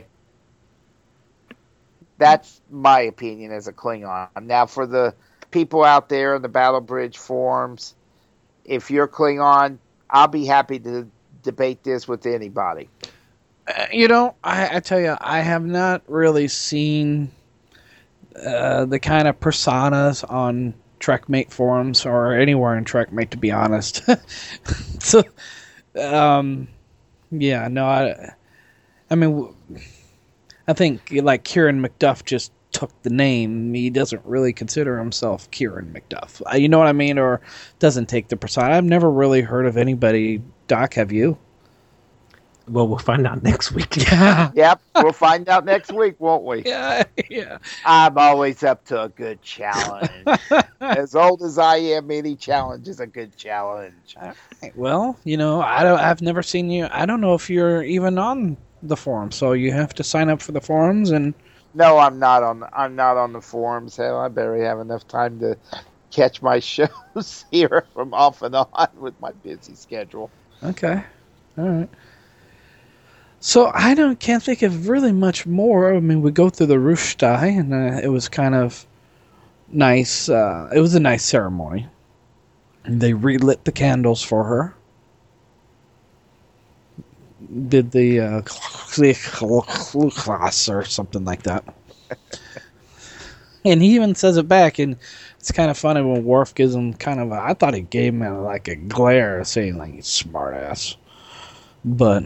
[SPEAKER 8] That's my opinion as a Klingon. Now, for the people out there in the Battle Bridge forums, if you're Klingon, I'll be happy to debate this with anybody.
[SPEAKER 2] Uh, you know, I, I tell you, I have not really seen... Uh, the kind of personas on TrekMate forums or anywhere in TrekMate, to be honest. so, um, yeah, no, I, I mean, I think like Kieran McDuff just took the name. He doesn't really consider himself Kieran McDuff. Uh, You know what I mean? Or doesn't take the persona. I've never really heard of anybody. Doc, have you?
[SPEAKER 7] Well, we'll find out next week.
[SPEAKER 2] Yeah.
[SPEAKER 8] Yep, we'll find out next week, won't we?
[SPEAKER 2] Yeah, yeah.
[SPEAKER 8] I'm always up to a good challenge. As old as I am, any challenge is a good challenge.
[SPEAKER 2] All right. Well, you know, I don't, I've never seen you. I don't know if you're even on the forum, so you have to sign up for the forums. And
[SPEAKER 8] No, I'm not on. I'm not on the forums. Hell, I barely have enough time to catch my shows here from off and on with my busy schedule.
[SPEAKER 2] Okay, all right. So I don't can't think of really much more. I mean, we go through the Rushtai, and uh, it was kind of nice. Uh, it was a nice ceremony. They relit the candles for her. Did the uh, class or something like that. And he even says it back, and it's kind of funny when Worf gives him kind of a, I thought he gave him a, like a glare, saying like he's smart ass. But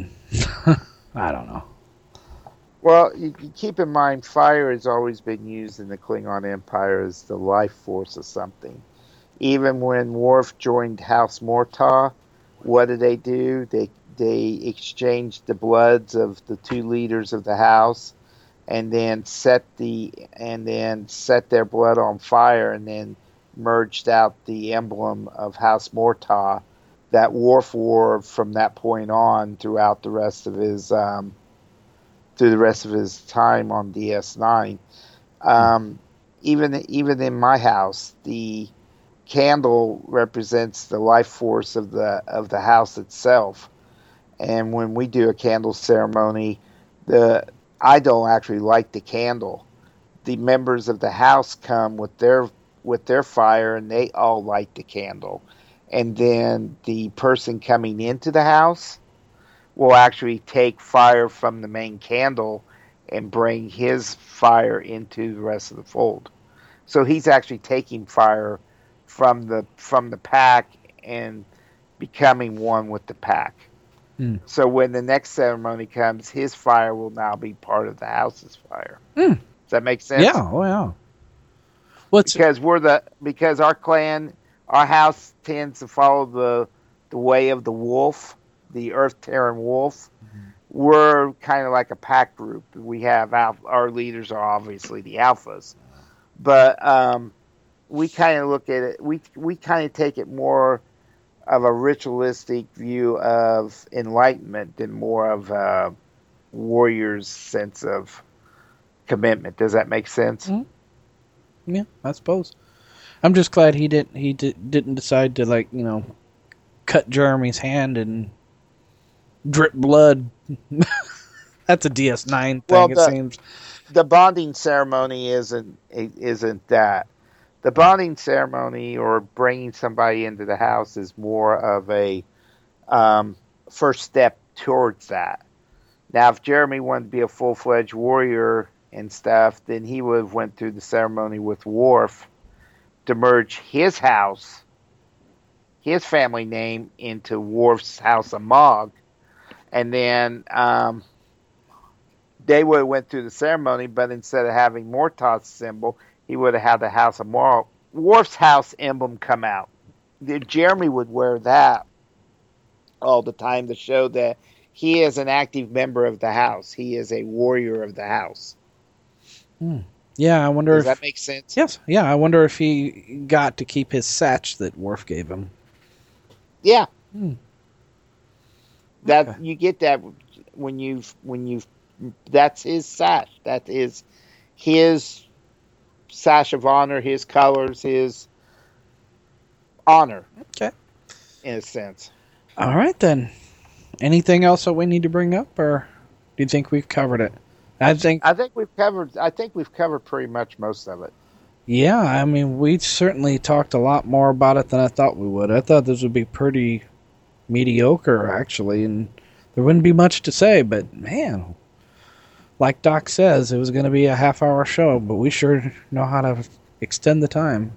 [SPEAKER 2] I don't know.
[SPEAKER 8] Well, you, you keep in mind, fire has always been used in the Klingon Empire as the life force of something. Even when Worf joined House Morta, what did they do? They they exchanged the bloods of the two leaders of the house, and then set the and then set their blood on fire, and then merged out the emblem of House Morta that Worf wore from that point on throughout the rest of his um, through the rest of his time on D S nine. Um, even even in my house, the candle represents the life force of the of the house itself. And when we do a candle ceremony, the I don't actually light the candle. The members of the house come with their with their fire, and they all light the candle. And then the person coming into the house will actually take fire from the main candle and bring his fire into the rest of the fold. So he's actually taking fire from the from the pack and becoming one with the pack. Mm. So when the next ceremony comes, his fire will now be part of the house's fire. Mm. Does that make sense?
[SPEAKER 2] Yeah, oh yeah. What's
[SPEAKER 8] because we're the because our clan, our house tends to follow the the way of the wolf, the Earth Terran wolf. Mm-hmm. We're kind of like a pack group. We have alpha, our leaders are obviously the alphas, but um, we kind of look at it. We we kind of take it more of a ritualistic view of enlightenment than more of a warrior's sense of commitment. Does that make sense?
[SPEAKER 2] Mm-hmm. Yeah, I suppose. I'm just glad he didn't he di- didn't decide to, like, you know, cut Jeremy's hand and drip blood. That's a D S nine thing.
[SPEAKER 8] Well, the,
[SPEAKER 2] it seems
[SPEAKER 8] the bonding ceremony isn't isn't that. The bonding ceremony or bringing somebody into the house is more of a um, first step towards that. Now, if Jeremy wanted to be a full-fledged warrior and stuff, then he would have went through the ceremony with Worf to merge his house, his family name, into Worf's House of Mog. And then um, they would have went through the ceremony, but instead of having Morta's symbol, he would have had the House of Mog. Worf's house emblem come out. Jeremy would wear that all the time to show that he is an active member of the house. He is a warrior of the house.
[SPEAKER 2] Hmm. Yeah, I wonder
[SPEAKER 8] Does
[SPEAKER 2] if
[SPEAKER 8] that make sense?
[SPEAKER 2] Yes. Yeah, I wonder if he got to keep his satch that Worf gave him.
[SPEAKER 8] Yeah.
[SPEAKER 2] Hmm.
[SPEAKER 8] That
[SPEAKER 2] Okay.
[SPEAKER 8] you get that when you when you that's his sash. That is his sash of honor, his colors, his honor.
[SPEAKER 2] Okay.
[SPEAKER 8] In a sense.
[SPEAKER 2] All right, then. Anything else that we need to bring up, or do you think we've covered it? I think.
[SPEAKER 8] I think we've covered. I think we've covered pretty much most of it.
[SPEAKER 2] Yeah, I mean, we certainly talked a lot more about it than I thought we would. I thought this would be pretty mediocre, actually, and there wouldn't be much to say. But man, like Doc says, it was going to be a half-hour show, but we sure know how to extend the time.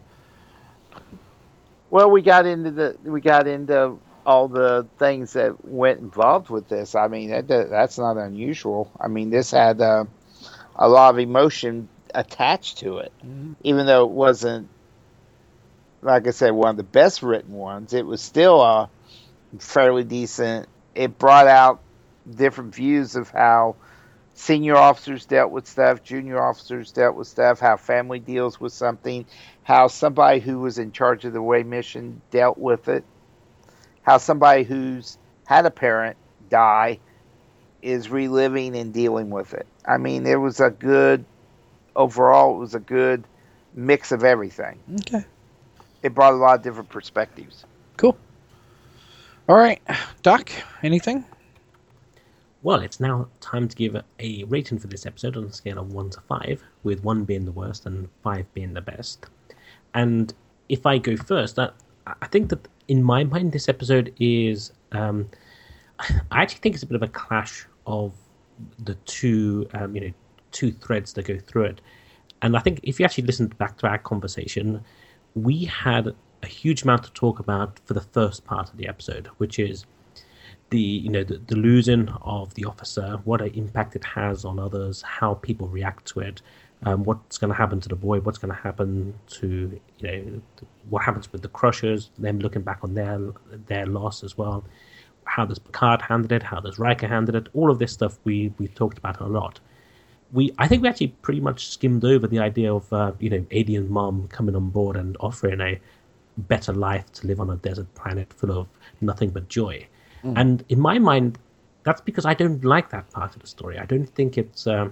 [SPEAKER 8] Well, we got into the we got into all the things that went involved with this. I mean, that, that's not unusual. I mean, this had uh, a lot of emotion attached to it, mm-hmm. even though it wasn't, like I said, one of the best written ones. It was still a fairly decent. It brought out different views of how senior officers dealt with stuff, junior officers dealt with stuff, how family deals with something, how somebody who was in charge of the away mission dealt with it, how somebody who's had a parent die is reliving and dealing with it. I mean, it was a good, overall, it was a good mix of everything.
[SPEAKER 2] Okay.
[SPEAKER 8] It brought a lot of different perspectives.
[SPEAKER 2] Cool. All right. Doc, anything?
[SPEAKER 7] Well, it's now time to give a rating for this episode on a scale of one to five, with one being the worst and five being the best. And if I go first, I, I think that in my mind this episode is... Um, I actually think it's a bit of a clash of the two, um, you know, two threads that go through it. And I think if you actually listen back to our conversation, we had a huge amount to talk about for the first part of the episode, which is the, you know, the, the losing of the officer, what an impact it has on others, how people react to it, um, what's going to happen to the boy, what's going to happen to, you know, what happens with the Crushers, them looking back on their their loss as well. How does Picard handle it? How does Riker handle it? All of this stuff we we talked about a lot. We I think we actually pretty much skimmed over the idea of uh, you know Aideen's mom coming on board and offering a better life to live on a desert planet full of nothing but joy. Mm. And in my mind, that's because I don't like that part of the story. I don't think it's. Uh,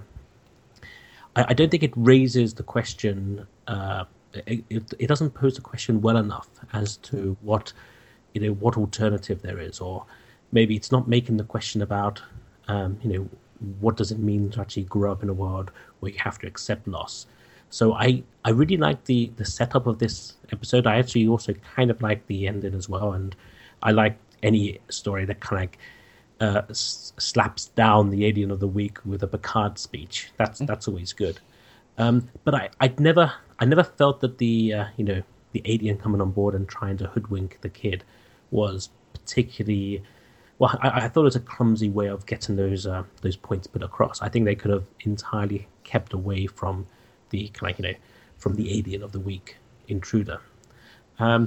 [SPEAKER 7] I, I don't think it raises the question. Uh, it, it it doesn't pose the question well enough as to what you know what alternative there is, or maybe it's not making the question about, um, you know, what does it mean to actually grow up in a world where you have to accept loss. So I, I really like the, the setup of this episode. I actually also kind of like the ending as well. And I like any story that kind of like, uh, s- slaps down the alien of the week with a Picard speech. That's that's always good. Um, but I I'd never I never felt that the uh, you know the alien coming on board and trying to hoodwink the kid was particularly. Well, I, I thought it was a clumsy way of getting those uh, those points put across. I think they could have entirely kept away from the like you know from the alien of the week intruder. Um,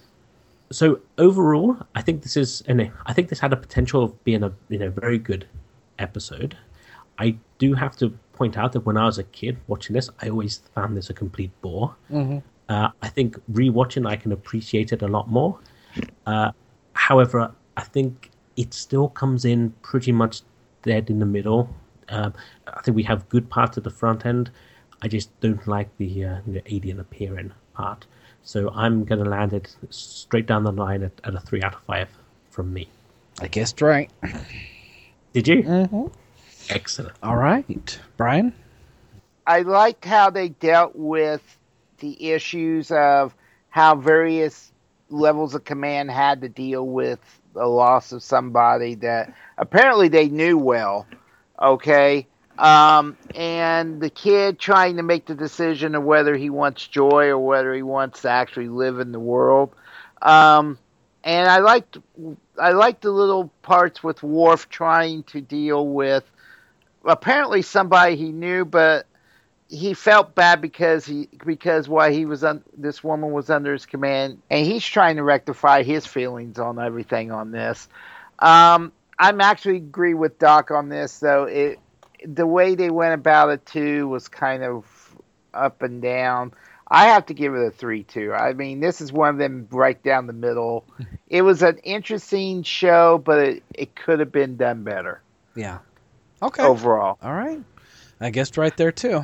[SPEAKER 7] so overall, I think this is and I think this had a potential of being a you know very good episode. I do have to point out that when I was a kid watching this, I always found this a complete bore. Mm-hmm. Uh, I think rewatching, I can appreciate it a lot more. Uh, however, I think it still comes in pretty much dead in the middle. Uh, I think we have good parts at the front end. I just don't like the, uh, the alien appearing part. So I'm going to land it straight down the line at, at a three out of five from me.
[SPEAKER 2] I guessed right.
[SPEAKER 7] Did you?
[SPEAKER 2] Mm-hmm.
[SPEAKER 7] Excellent.
[SPEAKER 2] All right. Brian?
[SPEAKER 8] I liked how they dealt with the issues of how various levels of command had to deal with the loss of somebody that apparently they knew well, okay? Um, and the kid trying to make the decision of whether he wants joy or whether he wants to actually live in the world. Um, and I liked I liked the little parts with Worf trying to deal with apparently somebody he knew, but he felt bad because he because while he was un, this woman was under his command, and he's trying to rectify his feelings on everything on this. Um, I'm actually agree with Doc on this, though. It the way they went about it too was kind of up and down. I have to give it a three too. I mean, this is one of them right down the middle. It was an interesting show, but it, it could have been done better.
[SPEAKER 2] Yeah. Okay.
[SPEAKER 8] Overall.
[SPEAKER 2] All right. I guessed right there too.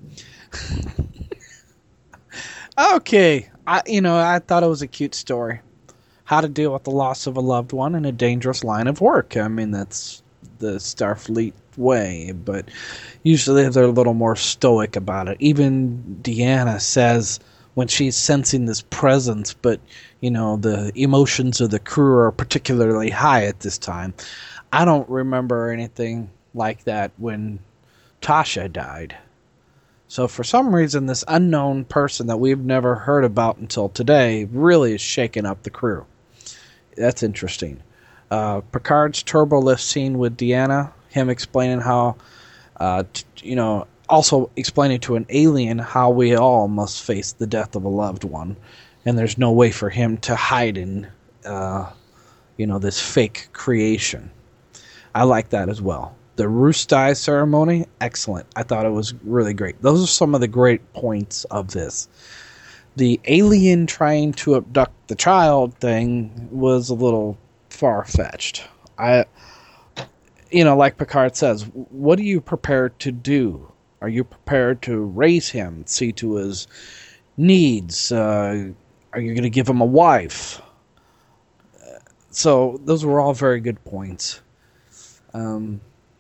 [SPEAKER 2] Okay, I you know I thought it was a cute story, how to deal with the loss of a loved one in a dangerous line of work. I mean, that's the Starfleet way, but usually they're a little more stoic about it. Even Deanna says when she's sensing this presence, but you know the emotions of the crew are particularly high at this time. I don't remember anything like that when Tasha died. So for some reason, this unknown person that we've never heard about until today really is shaking up the crew. That's interesting. Uh, Picard's turbolift scene with Deanna, him explaining how, uh, t- you know, also explaining to an alien how we all must face the death of a loved one, and there's no way for him to hide in, uh, you know, this fake creation. I like that as well. The Roostai ceremony, excellent. I thought it was really great. Those are some of the great points of this. The alien trying to abduct the child thing was a little far-fetched. I, you know, like Picard says, what are you prepared to do? Are you prepared to raise him, see to his needs? Uh, are you going to give him a wife? Uh, so those were all very good points. Um,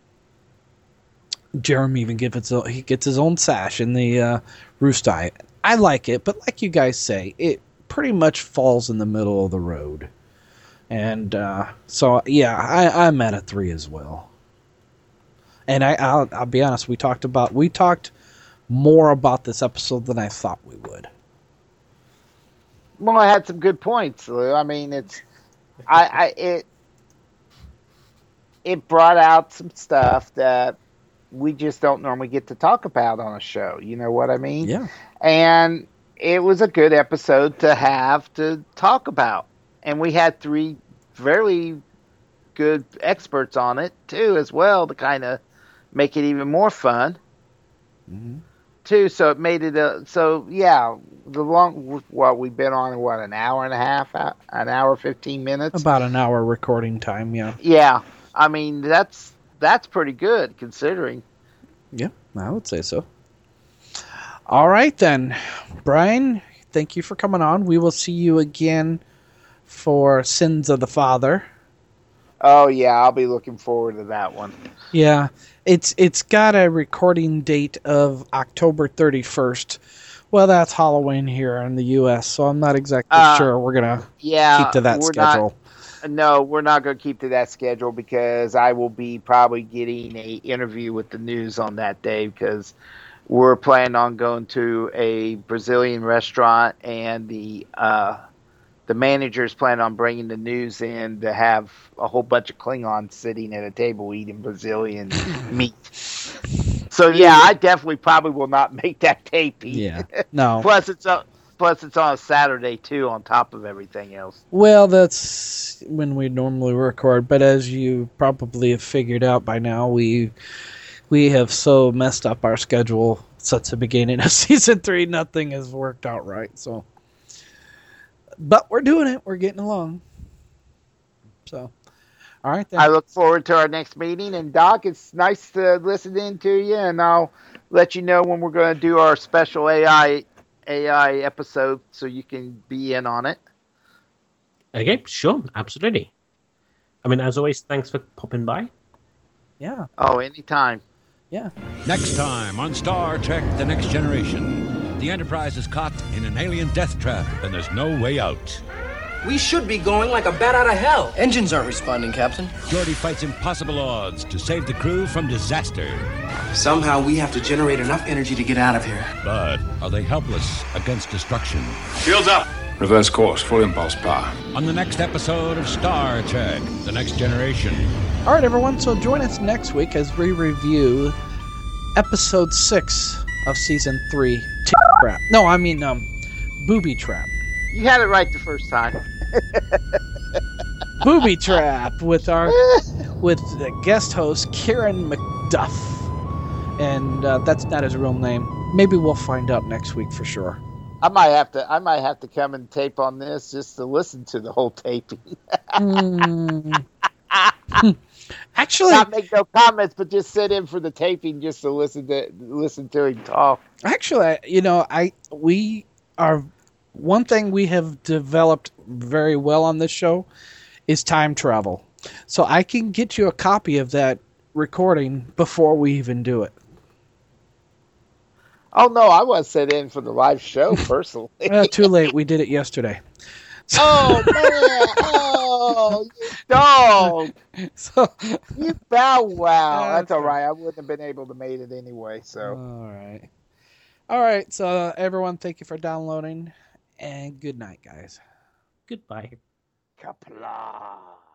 [SPEAKER 2] Jeremy even gives his own, he gets his own sash in the uh, Roostai. I like it, but like you guys say, it pretty much falls in the middle of the road. And uh, so, yeah, I, I'm at a three as well. And I, I'll, I'll be honest, we talked about we talked more about this episode than I thought we would.
[SPEAKER 8] Well, I had some good points, Lou. I mean, it's I, I it it brought out some stuff that we just don't normally get to talk about on a show. You know what I mean?
[SPEAKER 2] Yeah.
[SPEAKER 8] And it was a good episode to have to talk about. And we had three very good experts on it, too, as well, to kind of make it even more fun,
[SPEAKER 2] mm-hmm.
[SPEAKER 8] too. So it made it a... So, yeah, the long... What, we've been on, what, an hour and a half? An hour, fifteen minutes?
[SPEAKER 2] About an hour recording time, yeah.
[SPEAKER 8] Yeah. I mean, that's that's pretty good, considering.
[SPEAKER 2] Yeah, I would say so. All right, then. Brian, thank you for coming on. We will see you again for Sins of the Father.
[SPEAKER 8] Oh, yeah, I'll be looking forward to that one.
[SPEAKER 2] Yeah, it's it's got a recording date of October thirty-first. Well, that's Halloween here in the U S, so I'm not exactly
[SPEAKER 8] uh,
[SPEAKER 2] sure we're going to
[SPEAKER 8] yeah,
[SPEAKER 2] keep to that schedule.
[SPEAKER 8] Not, no, we're not going to keep to that schedule because I will be probably getting a interview with the news on that day because we're planning on going to a Brazilian restaurant and the uh, the managers plan on bringing the news in to have a whole bunch of Klingons sitting at a table eating Brazilian meat. So yeah, I definitely probably will not make that taping.
[SPEAKER 2] Yeah, no.
[SPEAKER 8] plus it's a, plus it's on a Saturday too, on top of everything else.
[SPEAKER 2] Well, that's when we normally record, but as you probably have figured out by now, we we have so messed up our schedule since the beginning of season three. Nothing has worked out right. So, but we're doing it. We're getting along. So. All right, then.
[SPEAKER 8] I look forward to our next meeting. And, Doc, it's nice to listen in to you. And I'll let you know when we're going to do our special A I A I episode so you can be in on it.
[SPEAKER 7] Okay, sure. Absolutely. I mean, as always, thanks for popping by.
[SPEAKER 2] Yeah.
[SPEAKER 8] Oh, anytime.
[SPEAKER 2] Yeah.
[SPEAKER 9] Next time on Star Trek The Next Generation, the Enterprise is caught in an alien death trap and there's no way out.
[SPEAKER 10] We should be going like a bat out of hell. Engines aren't responding, Captain.
[SPEAKER 9] Geordi fights impossible odds to save the crew from disaster.
[SPEAKER 10] Somehow we have to generate enough energy to get out of here.
[SPEAKER 9] But are they helpless against destruction?
[SPEAKER 6] Shields up!
[SPEAKER 4] Reverse course, full impulse power.
[SPEAKER 9] On the next episode of Star Trek The Next Generation.
[SPEAKER 2] All right, everyone, so join us next week as we review episode six of season three, T Trap. No, I mean, um, Booby Trap.
[SPEAKER 8] You had it right the first time.
[SPEAKER 2] Booby Trap with our with the guest host Kieran McDuff, and uh, that's not his real name. Maybe we'll find out next week for sure.
[SPEAKER 8] I might have to. I might have to come and tape on this just to listen to the whole taping.
[SPEAKER 2] mm. Actually,
[SPEAKER 8] not make no comments, but just sit in for the taping just to listen to listen to him talk.
[SPEAKER 2] Actually, you know, I we are. One thing we have developed very well on this show is time travel. So I can get you a copy of that recording before we even do it.
[SPEAKER 8] Oh, no, I want to sit in for the live show, personally.
[SPEAKER 2] uh, too late. We did it yesterday.
[SPEAKER 8] Oh, man. Oh, you dog.
[SPEAKER 2] So,
[SPEAKER 8] you bow wow. That's all right. I wouldn't have been able to make it anyway. So.
[SPEAKER 2] All right. All right. So, uh, everyone, thank you for downloading. And good night, guys.
[SPEAKER 7] Goodbye.
[SPEAKER 8] Kapla.